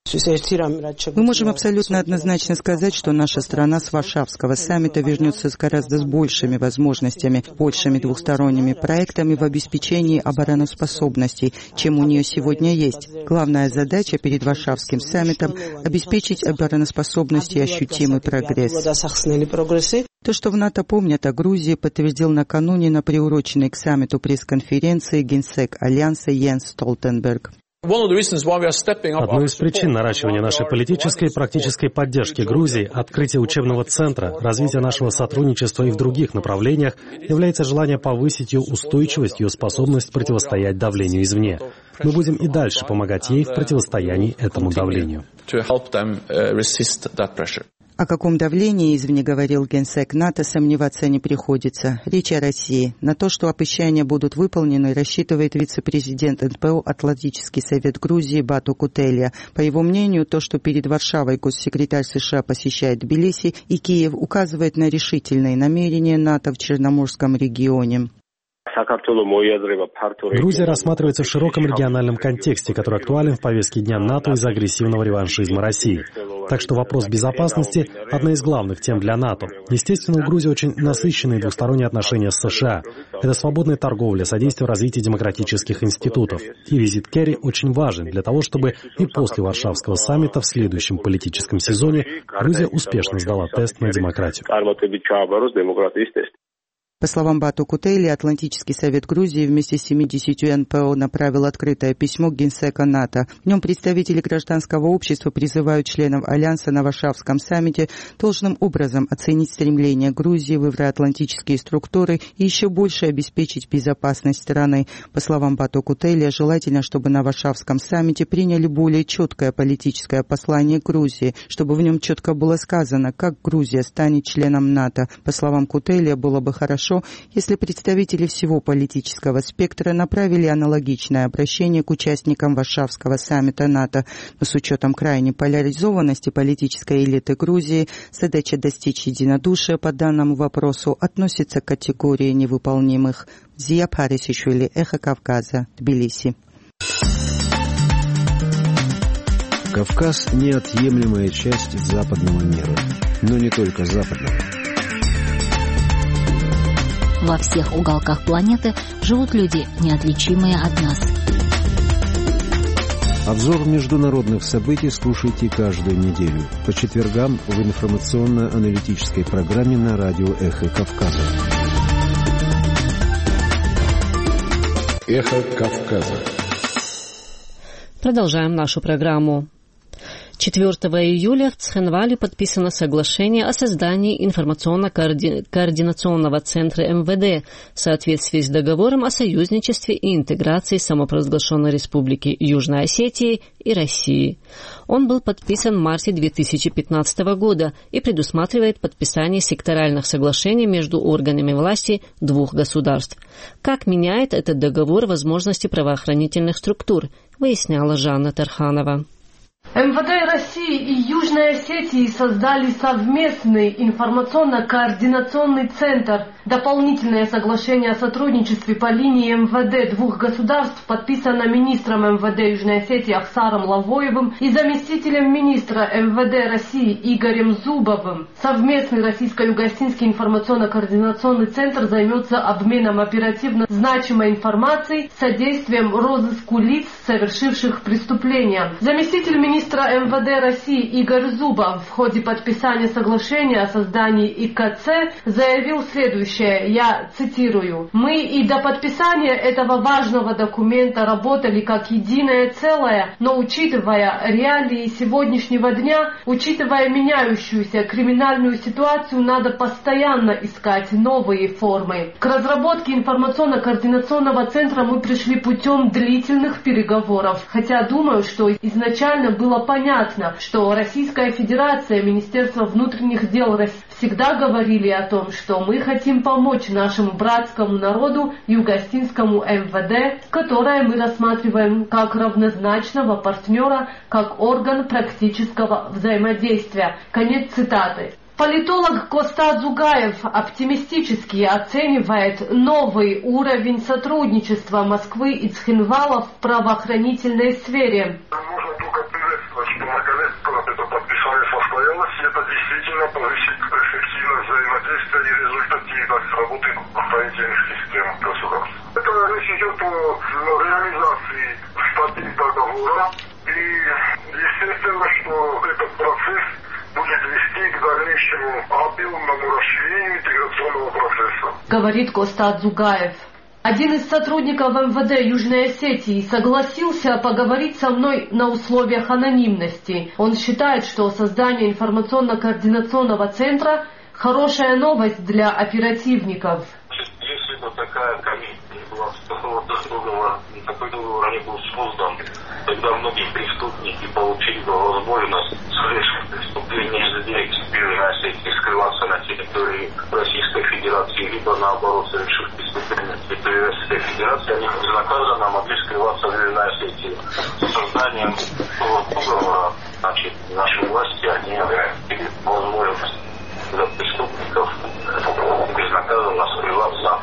мы можем абсолютно однозначно сказать, что наша страна с Варшавского саммита вернется с гораздо с большими возможностями, большими двухсторонними проектами в обеспечении обороноспособности, чем у нее сегодня есть. Главная задача перед Варшавским саммитом – обеспечить обороноспособность и ощутимый прогресс. То, что в НАТО помнят о Грузии, подтвердил накануне на приуроченной к саммиту пресс-конференции генсек Альянса Йенс Столтенберг. Одной из причин наращивания нашей политической и практической поддержки Грузии, открытия учебного центра, развития нашего сотрудничества и в других направлениях является желание повысить ее устойчивость, ее способность противостоять давлению извне. Мы будем и дальше помогать ей в противостоянии этому давлению. О каком давлении извне говорил генсек НАТО, сомневаться не приходится. Речь о России. На то, что обещания будут выполнены, рассчитывает вице-президент эн пэ о Атлантический совет Грузии Бату Кутелья. По его мнению, то, что перед Варшавой госсекретарь США посещает Тбилиси и Киев, указывает на решительные намерения НАТО в Черноморском регионе. Грузия рассматривается в широком региональном контексте, который актуален в повестке дня НАТО из-за агрессивного реваншизма России. Так что вопрос безопасности – одна из главных тем для НАТО. Естественно, у Грузии очень насыщенные двусторонние отношения с США. Это свободная торговля, содействие развитию демократических институтов. И визит Керри очень важен для того, чтобы и после Варшавского саммита в следующем политическом сезоне Грузия успешно сдала тест на демократию. По словам Бату Кутейли, Атлантический совет Грузии вместе с семидесятью эн пэ о направил открытое письмо к генсеку НАТО. В нем представители гражданского общества призывают членов Альянса на Варшавском саммите должным образом оценить стремление Грузии в евроатлантические структуры и еще больше обеспечить безопасность страны. По словам Бату Кутейли, желательно, чтобы на Варшавском саммите приняли более четкое политическое послание Грузии, чтобы в нем четко было сказано, как Грузия станет членом НАТО. По словам Кутейли, было бы хорошо, если представители всего политического спектра направили аналогичное обращение к участникам Варшавского саммита НАТО. Но с учетом крайней поляризованности политической элиты Грузии, задача достичь единодушия по данному вопросу относится к категории невыполнимых. Мзия Парисишвили, Эхо Кавказа, Тбилиси. Кавказ – неотъемлемая часть западного мира, но не только западного. Во всех уголках планеты живут люди, неотличимые от нас. Обзор международных событий слушайте каждую неделю по четвергам в информационно-аналитической программе на радио «Эхо Кавказа». «Эхо Кавказа». Продолжаем нашу программу. четвёртого июля в Цхинвале подписано соглашение о создании информационно-координационного центра эм вэ дэ в соответствии с договором о союзничестве и интеграции самопровозглашенной Республики Южной Осетии и России. Он был подписан в марте две тысячи пятнадцатого года и предусматривает подписание секторальных соглашений между органами власти двух государств. Как меняет этот договор возможности правоохранительных структур, выясняла Жанна Тарханова. эм вэ дэ России и Южной Осетии создали совместный информационно-координационный центр. Дополнительное соглашение о сотрудничестве по линии эм вэ дэ двух государств подписано министром эм вэ дэ Южной Осетии Ахсаром Лавоевым и заместителем министра эм вэ дэ России Игорем Зубовым. Совместный российско-югостинский информационно-координационный центр займется обменом оперативно значимой информацией, содействием розыску лиц, совершивших преступления. Заместитель министра эм вэ дэ России Игорь Зубов в ходе подписания соглашения о создании и ка цэ заявил следующее, я цитирую: «Мы и до подписания этого важного документа работали как единое целое, но учитывая реалии сегодняшнего дня, учитывая меняющуюся криминальную ситуацию, надо постоянно искать новые формы. К разработке информационно-координационного центра мы пришли путем длительных переговоров, хотя думаю, что изначально было понятно, что Российская Федерация, Министерство внутренних дел всегда говорили о том, что мы хотим помочь нашему братскому народу, югостинскому эм вэ дэ, которое мы рассматриваем как равнозначного партнера, как орган практического взаимодействия». Конец цитаты. Политолог Коста Дзугаев оптимистически оценивает новый уровень сотрудничества Москвы и Цхинвала в правоохранительной сфере. Можно только приветствовать, что наконец-то это подписание состоялось, и это действительно повысит эффективность взаимодействия и результативность работы правоохранительных систем государств. Это речь идет о реализации статьи договора, и естественно, что этот процесс будет вести к дальнейшему объемному расширению интеграционного процесса, говорит Коста Дзугаев. Один из сотрудников эм вэ дэ Южной Осетии согласился поговорить со мной на условиях анонимности. Он считает, что создание информационно-координационного центра – хорошая новость для оперативников. Если бы такая комиссия не была, такого такой договор не был создан, тогда многие преступники получили бы возможность совершить преступление, задеть Южной Осетии, скрываться на территории Российской Федерации, либо наоборот совершив преступление на территории Российской Федерации, они безнаказанно могли скрываться в Южной Осетии. С созданием договора, значит, наши власти, они имели возможность для преступников безнаказанно скрываться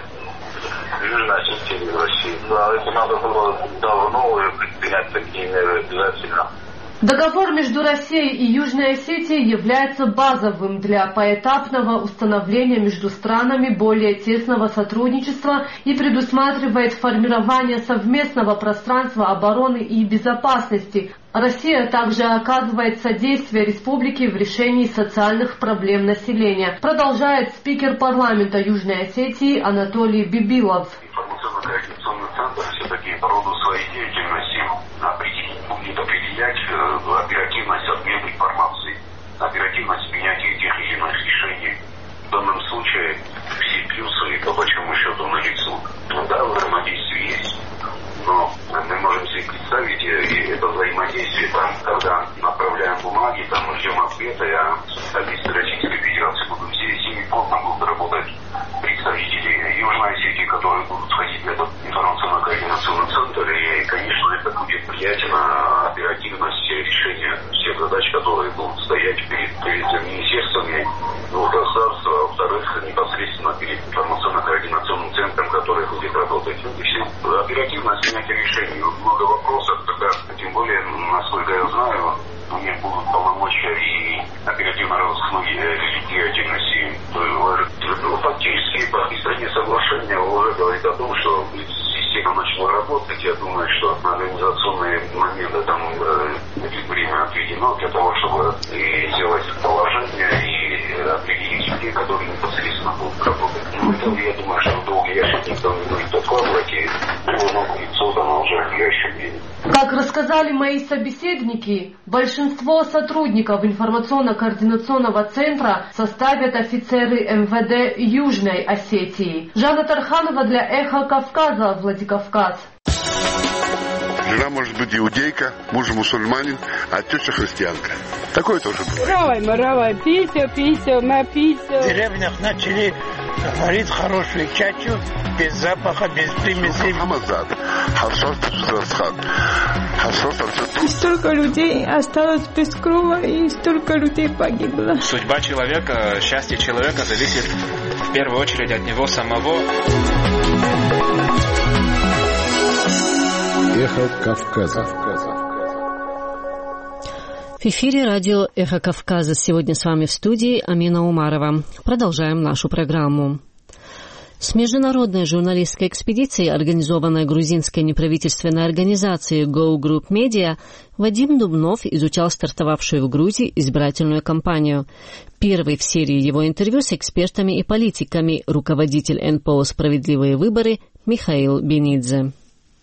в Южной Осетии и в России. Да, это надо было давно предпринять такие меры обязательно. Договор между Россией и Южной Осетией является базовым для поэтапного установления между странами более тесного сотрудничества и предусматривает формирование совместного пространства обороны и безопасности. Россия также оказывает содействие республике в решении социальных проблем населения, продолжает спикер парламента Южной Осетии Анатолий Бибилов. Информационно-координационный центр все-таки по роду своей деятельности определить, будет определять оперативность обмена информацией, оперативность принятия тех или иных решений. В данном случае все плюсы по большому счету налицо. Да, взаимодействие есть, но мы можем себе представить, и это взаимодействие, там, когда направляем бумаги, там мы ждем ответа, а специалисты Российской Федерации будут все сильно плотно будут работать представители Южной Осетии, которые будут входить в этот информационно-координационный центр, и, конечно, это будет влиять на оперативность решения всех задач, которые будут стоять перед, перед министерствами двух государств, а во-вторых, непосредственно перед информационно-координационным центром, который будет работать. И все оперативность принятия решений. Много вопросов, когда, тем более, насколько я знаю, у них будут полномочия и оперативно-розыскной деятельности. Ну, фактически, подписание соглашения уже говорит о том, что система начала работать. Я думаю, что организационные моменты там будет время отведено для того, чтобы и сделать положение и определить людей, которые непосредственно будут работать. Ну, это, я думаю, что долгий ящик никто не будет откладывать, и его будет создано уже в ближайшее время. Как рассказали мои собеседники, большинство сотрудников информационно-координационного центра составят офицеры эм вэ дэ Южной Осетии. Жанна Тарханова для «Эхо Кавказа», Владикавказ. Жена может быть иудейка, муж мусульманин, а теща христианка. Такое тоже бывает. Равай, маравай, писю, писю, на писю. В деревнях начали варить хорошую чачу, без запаха, без примесей. И столько людей осталось без крова, и столько людей погибло. Судьба человека, счастье человека зависит в первую очередь от него самого. Эхо Кавказа. В эфире радио «Эхо Кавказа». Сегодня с вами в студии Амина Умарова. Продолжаем нашу программу. С международной журналистской экспедицией, организованной грузинской неправительственной организацией Go Group Media, Вадим Дубнов изучал стартовавшую в Грузии избирательную кампанию. Первый в серии его интервью с экспертами и политиками руководитель эн пэ о «Справедливые выборы» Михаил Бенидзе.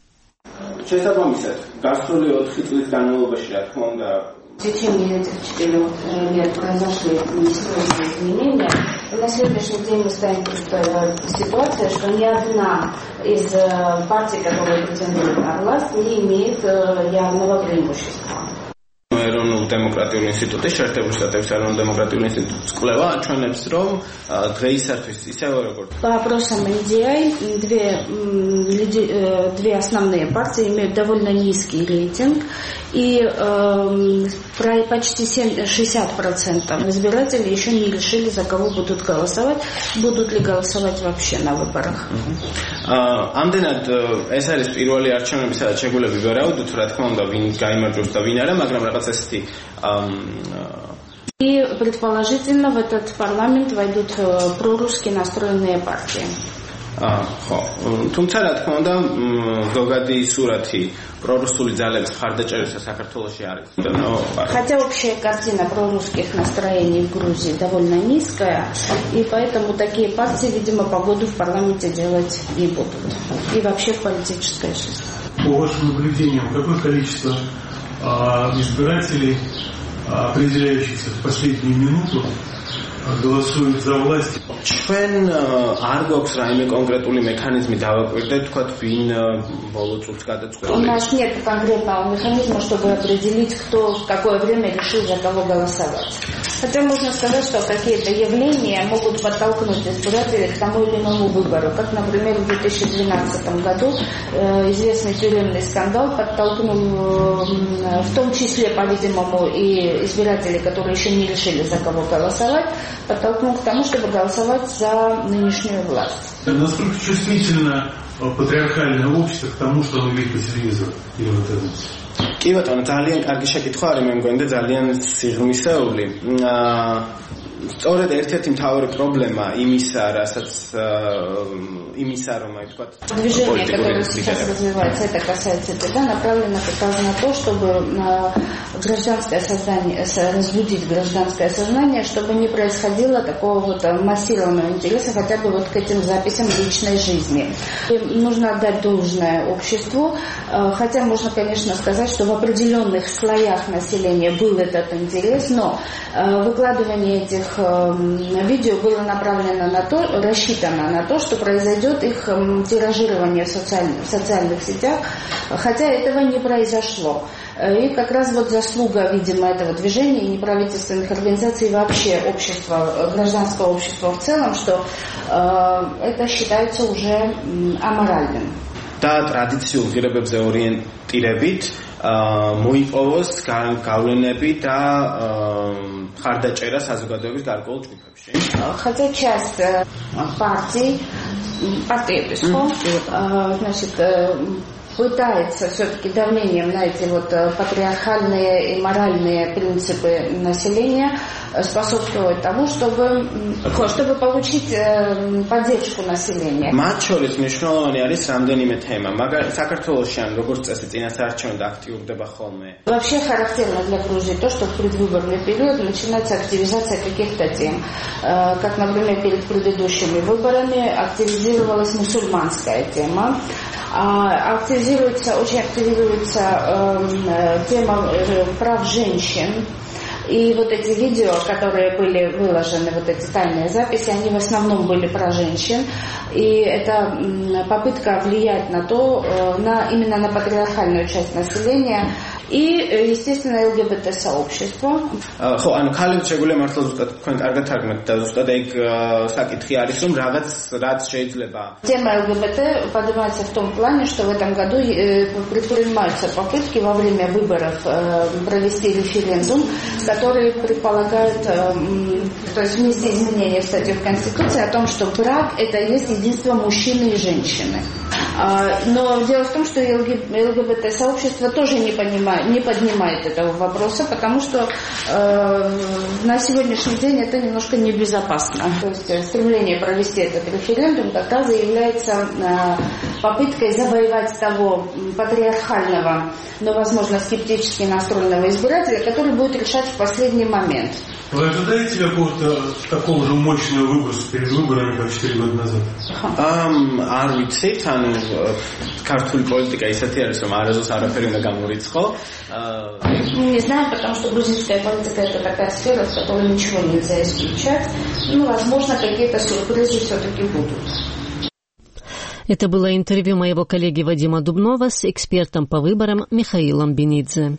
В течение этих четырех лет произошли серьезные изменения. И на сегодняшний день мы ставим перед ситуацией, что ни одна из партий, которые претендуют на власть, не имеет явного преимущества. Демократический институт, შეერთებული შტატების демократический институт კვლევა აჩვენებს, რომ დღეისათვის ისევე როგორც По опросам эн ди ай две, две основные партии имеют довольно низкий рейтинг, и э, почти шестьдесят процентов избирателей еще не решили, за кого будут голосовать, будут ли голосовать вообще на выборах. ამდენად ეს არის პირველი არჩევნები, სადაც შეგვიძლია ვივარაუდოთ, რა თქმა უნდა, ვინ გაიმარჯვებს და ვინ არა, მაგრამ რაღაც ესეთი И предположительно в этот парламент войдут прорусски настроенные партии. ხო, თუმცა რა თქმა უნდა, ზოგადი სურათი პრორუსული ძალების მხარდაჭერისა საქართველოში არის. Хотя общая картина прорусских настроений в Грузии довольно низкая, и поэтому такие партии, видимо, погоду в парламенте делать не будут. И вообще в политической жизни. По вашим наблюдениям, какое количество а, избирателей, а, определяющихся в последнюю минуту, голосуют за власть? ჩვენ არ გვაქვს რაიმე კონკრეტული მექანიზმი დავაკვირდეთ, თქვათ, ვინ ბოლო წუთს გადაწყვეტა. У нас нет конкретного механизма, чтобы определить, кто в какое время решил за кого голосовать. Хотя можно сказать, что какие-то явления могут подтолкнуть избирателей к тому или иному выбору. Как, например, в две тысячи двенадцатом году э, известный тюремный скандал подтолкнул э, в том числе, по-видимому, и избирателей, которые еще не решили, за кого голосовать, подтолкнул к тому, чтобы голосовать за нынешнюю власть. Насколько чувствительно патриархальное общество к тому, что оно видит по телевизору или в интернете? კი ბატონო, ძალიან კარგი შეკითხვა არის, მე მგონი და ძალიან სიღრმისეული. სწორედ ერთ-ერთი მთავარი პრობლема იმისა, რასაც იმისა, რომ აი თქვა движение, которое сейчас развивается, это касается тебя, направлено как раз на то, чтобы гражданское сознание, разбудить гражданское сознание, чтобы не происходило такого вот массированного интереса хотя бы вот к этим записям личной жизни. И нужно отдать должное обществу, хотя можно, конечно, сказать, что в определенных слоях населения был этот интерес, но выкладывание этих видео было направлено на то, рассчитано на то, что произойдет их тиражирование в социальных, в социальных сетях, хотя этого не произошло. И как раз вот заслуга, видимо, этого движения и неправительственных организаций, вообще общества, гражданского общества в целом, что э, это считается уже аморальным. და ტრადიციულ ღირებებზე ორიენტირებით მოიპოვოს გავლენები და მხარდაჭერა საზოგადოების გარკვეულ ჯგუფებში. Хотя часть партий, партий, значит, пытается все-таки давлением на эти вот патриархальные и моральные принципы населения способствовать тому, чтобы, чтобы получить поддержку населения. მათ შორის მნიშვნელოვანი არის რამდენიმე თემა. მაგალითად, საქართველოში ან როგორც წესი წინასაარჩევნო აქტიურდება ხოლმე. Вообще характерно для Грузии то, что в предвыборный период начинается активизация каких-то тем. Как, например, перед предыдущими выборами активизировалась мусульманская тема. А активизация активизируется, очень активизируется э, тема э, прав женщин. И вот эти видео, которые были выложены, вот эти тайные записи, они в основном были про женщин. И это попытка влиять на то, на, именно на патриархальную часть населения и, естественно, ЛГБТ-сообщество. Тема ЛГБТ поднимается в том плане, что в этом году предпринимаются попытки во время выборов провести референдум, который предполагает, то есть внести изменения в статью в Конституции о том, что брак – это есть единство мужчины и женщины. Но дело в том, что ЛГБТ-сообщество тоже не понимает, не поднимает этого вопроса, потому что э, на сегодняшний день это немножко небезопасно. То есть стремление провести этот референдум как раз является э, попыткой завоевать того патриархального, но, возможно, скептически настроенного избирателя, который будет решать в последний момент. Вы ожидаете какого-то такого же мощного выброса перед выборами, как четыре года назад? არ ვიცით, ანუ ქართული პოლიტიკა ისეთი არის, რომ არასდროს არაფერი უნდა გამორიცხო. Не знаю, потому что грузинская политика это такая сфера, в которой ничего нельзя исключать. Ну, возможно, какие-то сюрпризы все-таки будут. Это было интервью моего коллеги Вадима Дубнова с экспертом по выборам Михаилом Бенидзе.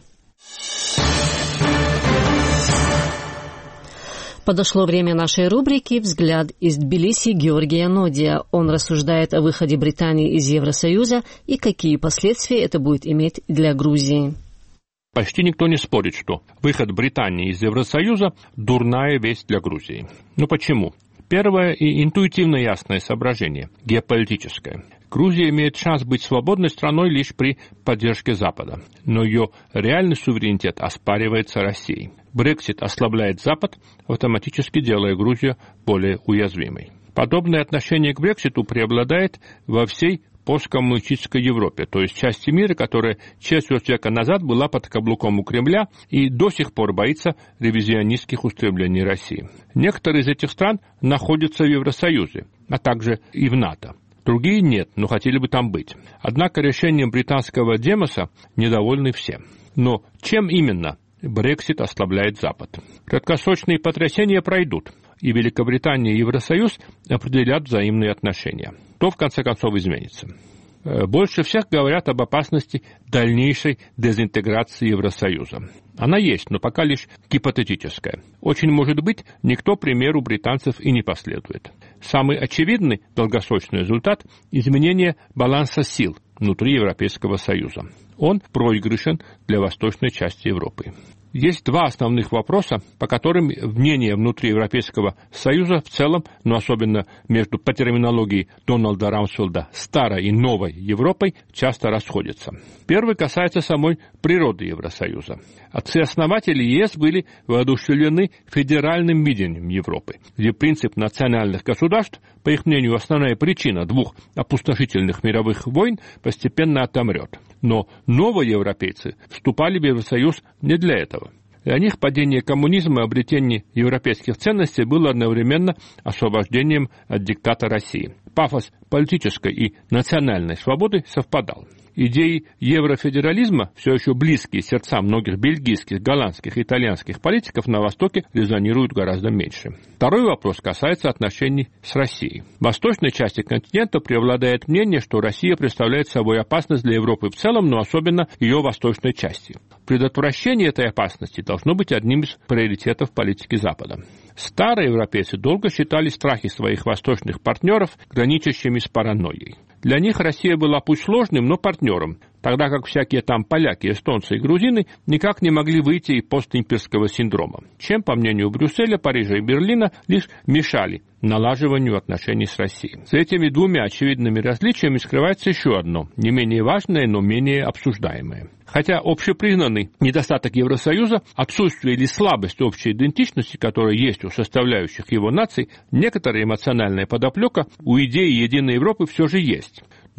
Подошло время нашей рубрики «Взгляд из Тбилиси» Георгия Нодия. Он рассуждает о выходе Британии из Евросоюза и какие последствия это будет иметь для Грузии. Почти никто не спорит, что выход Британии из Евросоюза – дурная весть для Грузии. Но почему? Первое и интуитивно ясное соображение – геополитическое. Грузия имеет шанс быть свободной страной лишь при поддержке Запада, но ее реальный суверенитет оспаривается Россией. Брексит ослабляет Запад, автоматически делая Грузию более уязвимой. Подобное отношение к Брекситу преобладает во всей посткоммунистической Европе, то есть части мира, которая четверть века назад была под каблуком у Кремля и до сих пор боится ревизионистских устремлений России. Некоторые из этих стран находятся в Евросоюзе, а также и в НАТО. Другие нет, но хотели бы там быть. Однако решением британского демоса недовольны все. Но чем именно Брексит ослабляет Запад? Краткосрочные потрясения пройдут, и Великобритания и Евросоюз определят взаимные отношения. То, в конце концов, изменится. Больше всех говорят об опасности дальнейшей дезинтеграции Евросоюза. Она есть, но пока лишь гипотетическая. Очень может быть, никто примеру британцев и не последует. Самый очевидный долгосрочный результат – изменение баланса сил внутри Европейского Союза. Он проигрышен для восточной части Европы. Есть два основных вопроса, по которым мнения внутри Европейского Союза в целом, но особенно между по терминологии Дональда Рамсфелда старой и новой Европой, часто расходятся. Первый касается самой природы Евросоюза. Отцы-основатели ЕС были воодушевлены федеральным видением Европы, где принцип национальных государств, по их мнению, основная причина двух опустошительных мировых войн, постепенно отомрет. Но новые европейцы вступали в Евросоюз не для этого. Для них падение коммунизма и обретение европейских ценностей было одновременно освобождением от диктата России. Пафос политической и национальной свободы совпадал. Идеи еврофедерализма, все еще близкие сердцам многих бельгийских, голландских и итальянских политиков, на Востоке резонируют гораздо меньше. Второй вопрос касается отношений с Россией. В восточной части континента преобладает мнение, что Россия представляет собой опасность для Европы в целом, но особенно ее восточной части. Предотвращение этой опасности должно быть одним из приоритетов политики Запада. Старые европейцы долго считали страхи своих восточных партнеров граничащими с паранойей. Для них Россия была пусть сложным, но партнером, тогда как всякие там поляки, эстонцы и грузины никак не могли выйти из постимперского синдрома, чем, по мнению Брюсселя, Парижа и Берлина, лишь мешали налаживанию отношений с Россией. За этими двумя очевидными различиями скрывается еще одно, не менее важное, но менее обсуждаемое. Хотя общепризнанный недостаток Евросоюза, отсутствие или слабость общей идентичности, которая есть у составляющих его наций, некоторая эмоциональная подоплека у идеи единой Европы все же есть.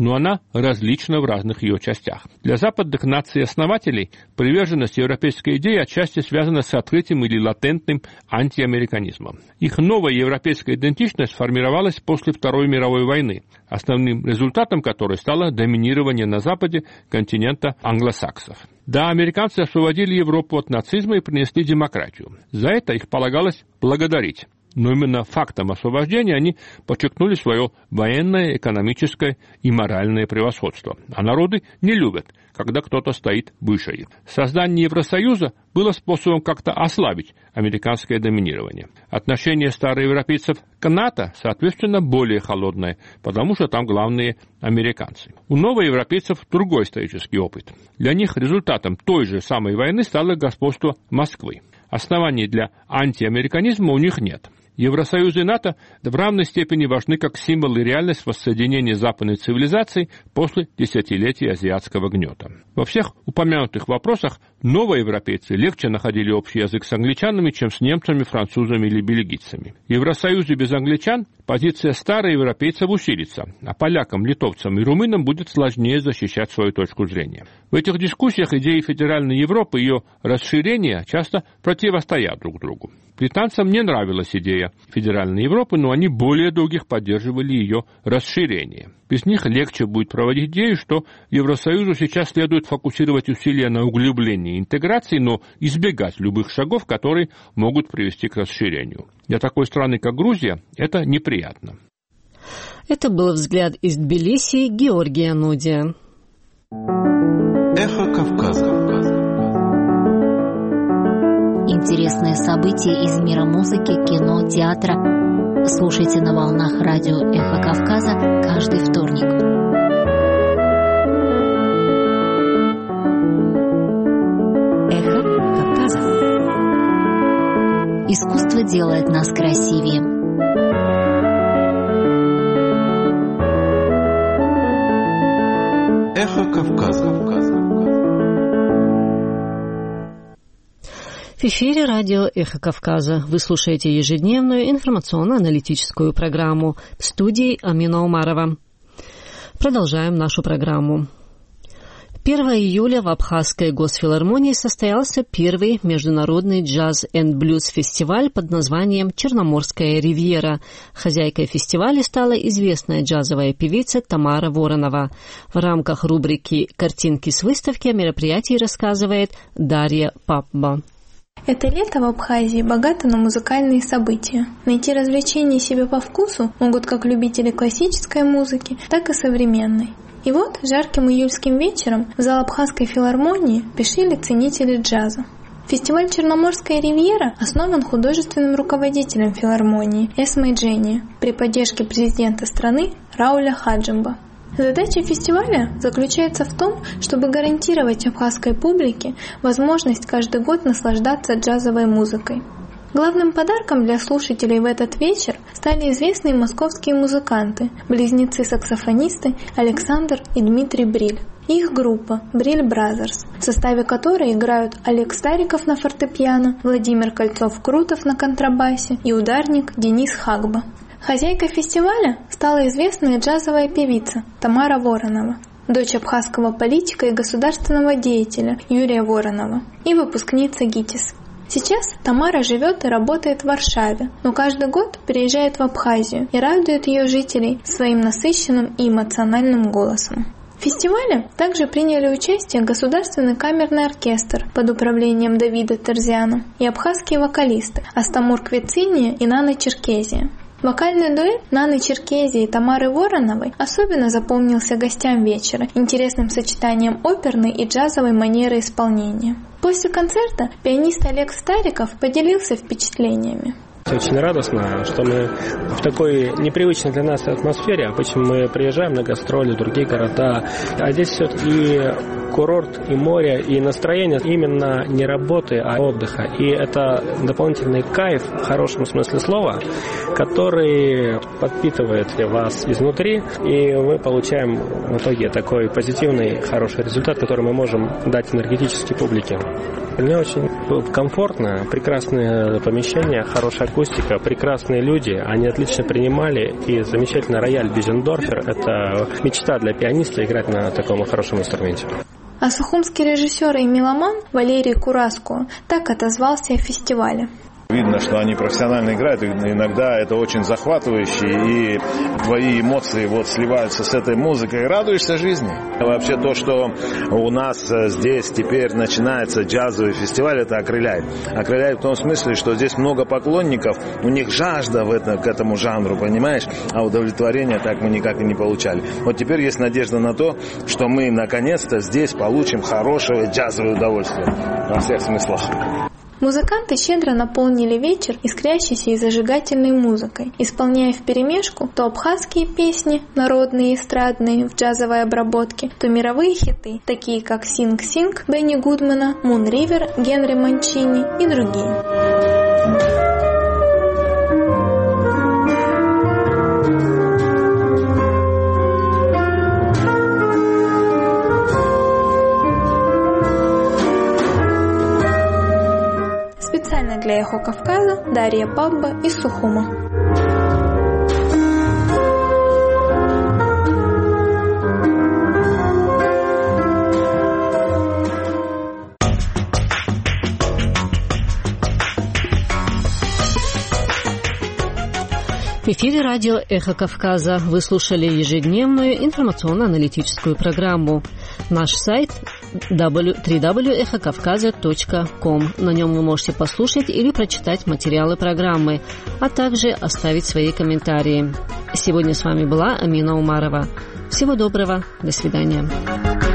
но она различна в разных ее частях. Для западных наций-основателей приверженность европейской идеи отчасти связана с открытым или латентным антиамериканизмом. Их новая европейская идентичность сформировалась после Второй мировой войны, основным результатом которой стало доминирование на Западе континента англосаксов. Да, американцы освободили Европу от нацизма и принесли демократию. За это их полагалось благодарить. Но именно фактом освобождения они подчеркнули свое военное, экономическое и моральное превосходство. А народы не любят, когда кто-то стоит выше их. Создание Евросоюза было способом как-то ослабить американское доминирование. Отношение староевропейцев к НАТО, соответственно, более холодное, потому что там главные американцы. У новоевропейцев другой исторический опыт. Для них результатом той же самой войны стало господство Москвы. Оснований для антиамериканизма у них нет. Евросоюз и НАТО в равной степени важны как символ и реальность воссоединения западной цивилизации после десятилетий азиатского гнета. Во всех упомянутых вопросах новоевропейцы легче находили общий язык с англичанами, чем с немцами, французами или бельгийцами. В Евросоюзе без англичан позиция староевропейцев усилится, а полякам, литовцам и румынам будет сложнее защищать свою точку зрения. В этих дискуссиях идеи федеральной Европы и ее расширения часто противостоят друг другу. Британцам не нравилась идея федеральной Европы, но они более других поддерживали ее расширение. Без них легче будет проводить идею, что Евросоюзу сейчас следует фокусировать усилия на углублении интеграции, но избегать любых шагов, которые могут привести к расширению. Для такой страны, как Грузия, это неприятно. Это был взгляд из Тбилиси Георгия Нудия. Эхо Кавказа. Интересные события из мира музыки, кино, театра. Слушайте на волнах радио «Эхо Кавказа» каждый вторник. Эхо Кавказа. Искусство делает нас красивее. Эхо Кавказа. В эфире радио «Эхо Кавказа». Вы слушаете ежедневную информационно-аналитическую программу в студии Амина Умарова. Продолжаем нашу программу. первого июля в Абхазской госфилармонии состоялся первый международный джаз-энд-блюз-фестиваль под названием «Черноморская ривьера». Хозяйкой фестиваля стала известная джазовая певица Тамара Воронова. В рамках рубрики «Картинки с выставки» о мероприятии рассказывает Дарья Папба. Это лето в Абхазии богато на музыкальные события. Найти развлечения себе по вкусу могут как любители классической музыки, так и современной. И вот жарким июльским вечером в зал Абхазской филармонии спешили ценители джаза. Фестиваль «Черноморская ривьера» основан художественным руководителем филармонии Эсмой Дженни при поддержке президента страны Рауля Хаджимба. Задача фестиваля заключается в том, чтобы гарантировать абхазской публике возможность каждый год наслаждаться джазовой музыкой. Главным подарком для слушателей в этот вечер стали известные московские музыканты, близнецы-саксофонисты Александр и Дмитрий Бриль, и их группа Бриль Бразерс, в составе которой играют Олег Стариков на фортепиано, Владимир Кольцов-Крутов на контрабасе и ударник Денис Хагба. Хозяйкой фестиваля стала известная джазовая певица Тамара Воронова, дочь абхазского политика и государственного деятеля Юрия Воронова и выпускница ГИТИС. Сейчас Тамара живет и работает в Варшаве, но каждый год приезжает в Абхазию и радует ее жителей своим насыщенным и эмоциональным голосом. В фестивале также приняли участие Государственный камерный оркестр под управлением Давида Терзиана и абхазские вокалисты Астамур Квециния и Нана Черкезия. Вокальный дуэт Наны Черкезии и Тамары Вороновой особенно запомнился гостям вечера интересным сочетанием оперной и джазовой манеры исполнения. После концерта пианист Олег Стариков поделился впечатлениями. Очень радостно, что мы в такой непривычной для нас атмосфере. Обычно мы приезжаем на гастроли в другие города, а здесь все-таки курорт и море, и настроение именно не работы, а отдыха. И это дополнительный кайф, в хорошем смысле слова, который подпитывает вас изнутри, и мы получаем в итоге такой позитивный, хороший результат, который мы можем дать энергетически публике. Мне очень комфортно, прекрасное помещение, хорошая акустика, прекрасные люди, они отлично принимали, и замечательный рояль Бизендорфер – это мечта для пианиста играть на таком хорошем инструменте. А сухумский режиссер и меломан Валерий Кураско так отозвался о фестивале. Видно, что они профессионально играют, и иногда это очень захватывающе, и твои эмоции вот сливаются с этой музыкой, и радуешься жизни. Вообще то, что у нас здесь теперь начинается джазовый фестиваль, это окрыляет. Окрыляет в том смысле, что здесь много поклонников, у них жажда в это, к этому жанру, понимаешь, а удовлетворения так мы никак и не получали. Вот теперь есть надежда на то, что мы наконец-то здесь получим хорошее джазовое удовольствие во всех смыслах. Музыканты щедро наполнили вечер искрящейся и зажигательной музыкой, исполняя вперемешку то абхазские песни, народные и эстрадные в джазовой обработке, то мировые хиты, такие как «Синг-Синг» Бенни Гудмана, «Мун Ривер» Генри Манчини и другие. Для «Эхо Кавказа» Дарья Бабба из Сухума. В эфире радио «Эхо Кавказа». Вы слушали ежедневную информационно-аналитическую программу. Наш сайт дабл ю дабл ю дабл ю точка эхо кавказа точка ком. На нем вы можете послушать или прочитать материалы программы, а также оставить свои комментарии. Сегодня с вами была Амина Умарова. Всего доброго. До свидания.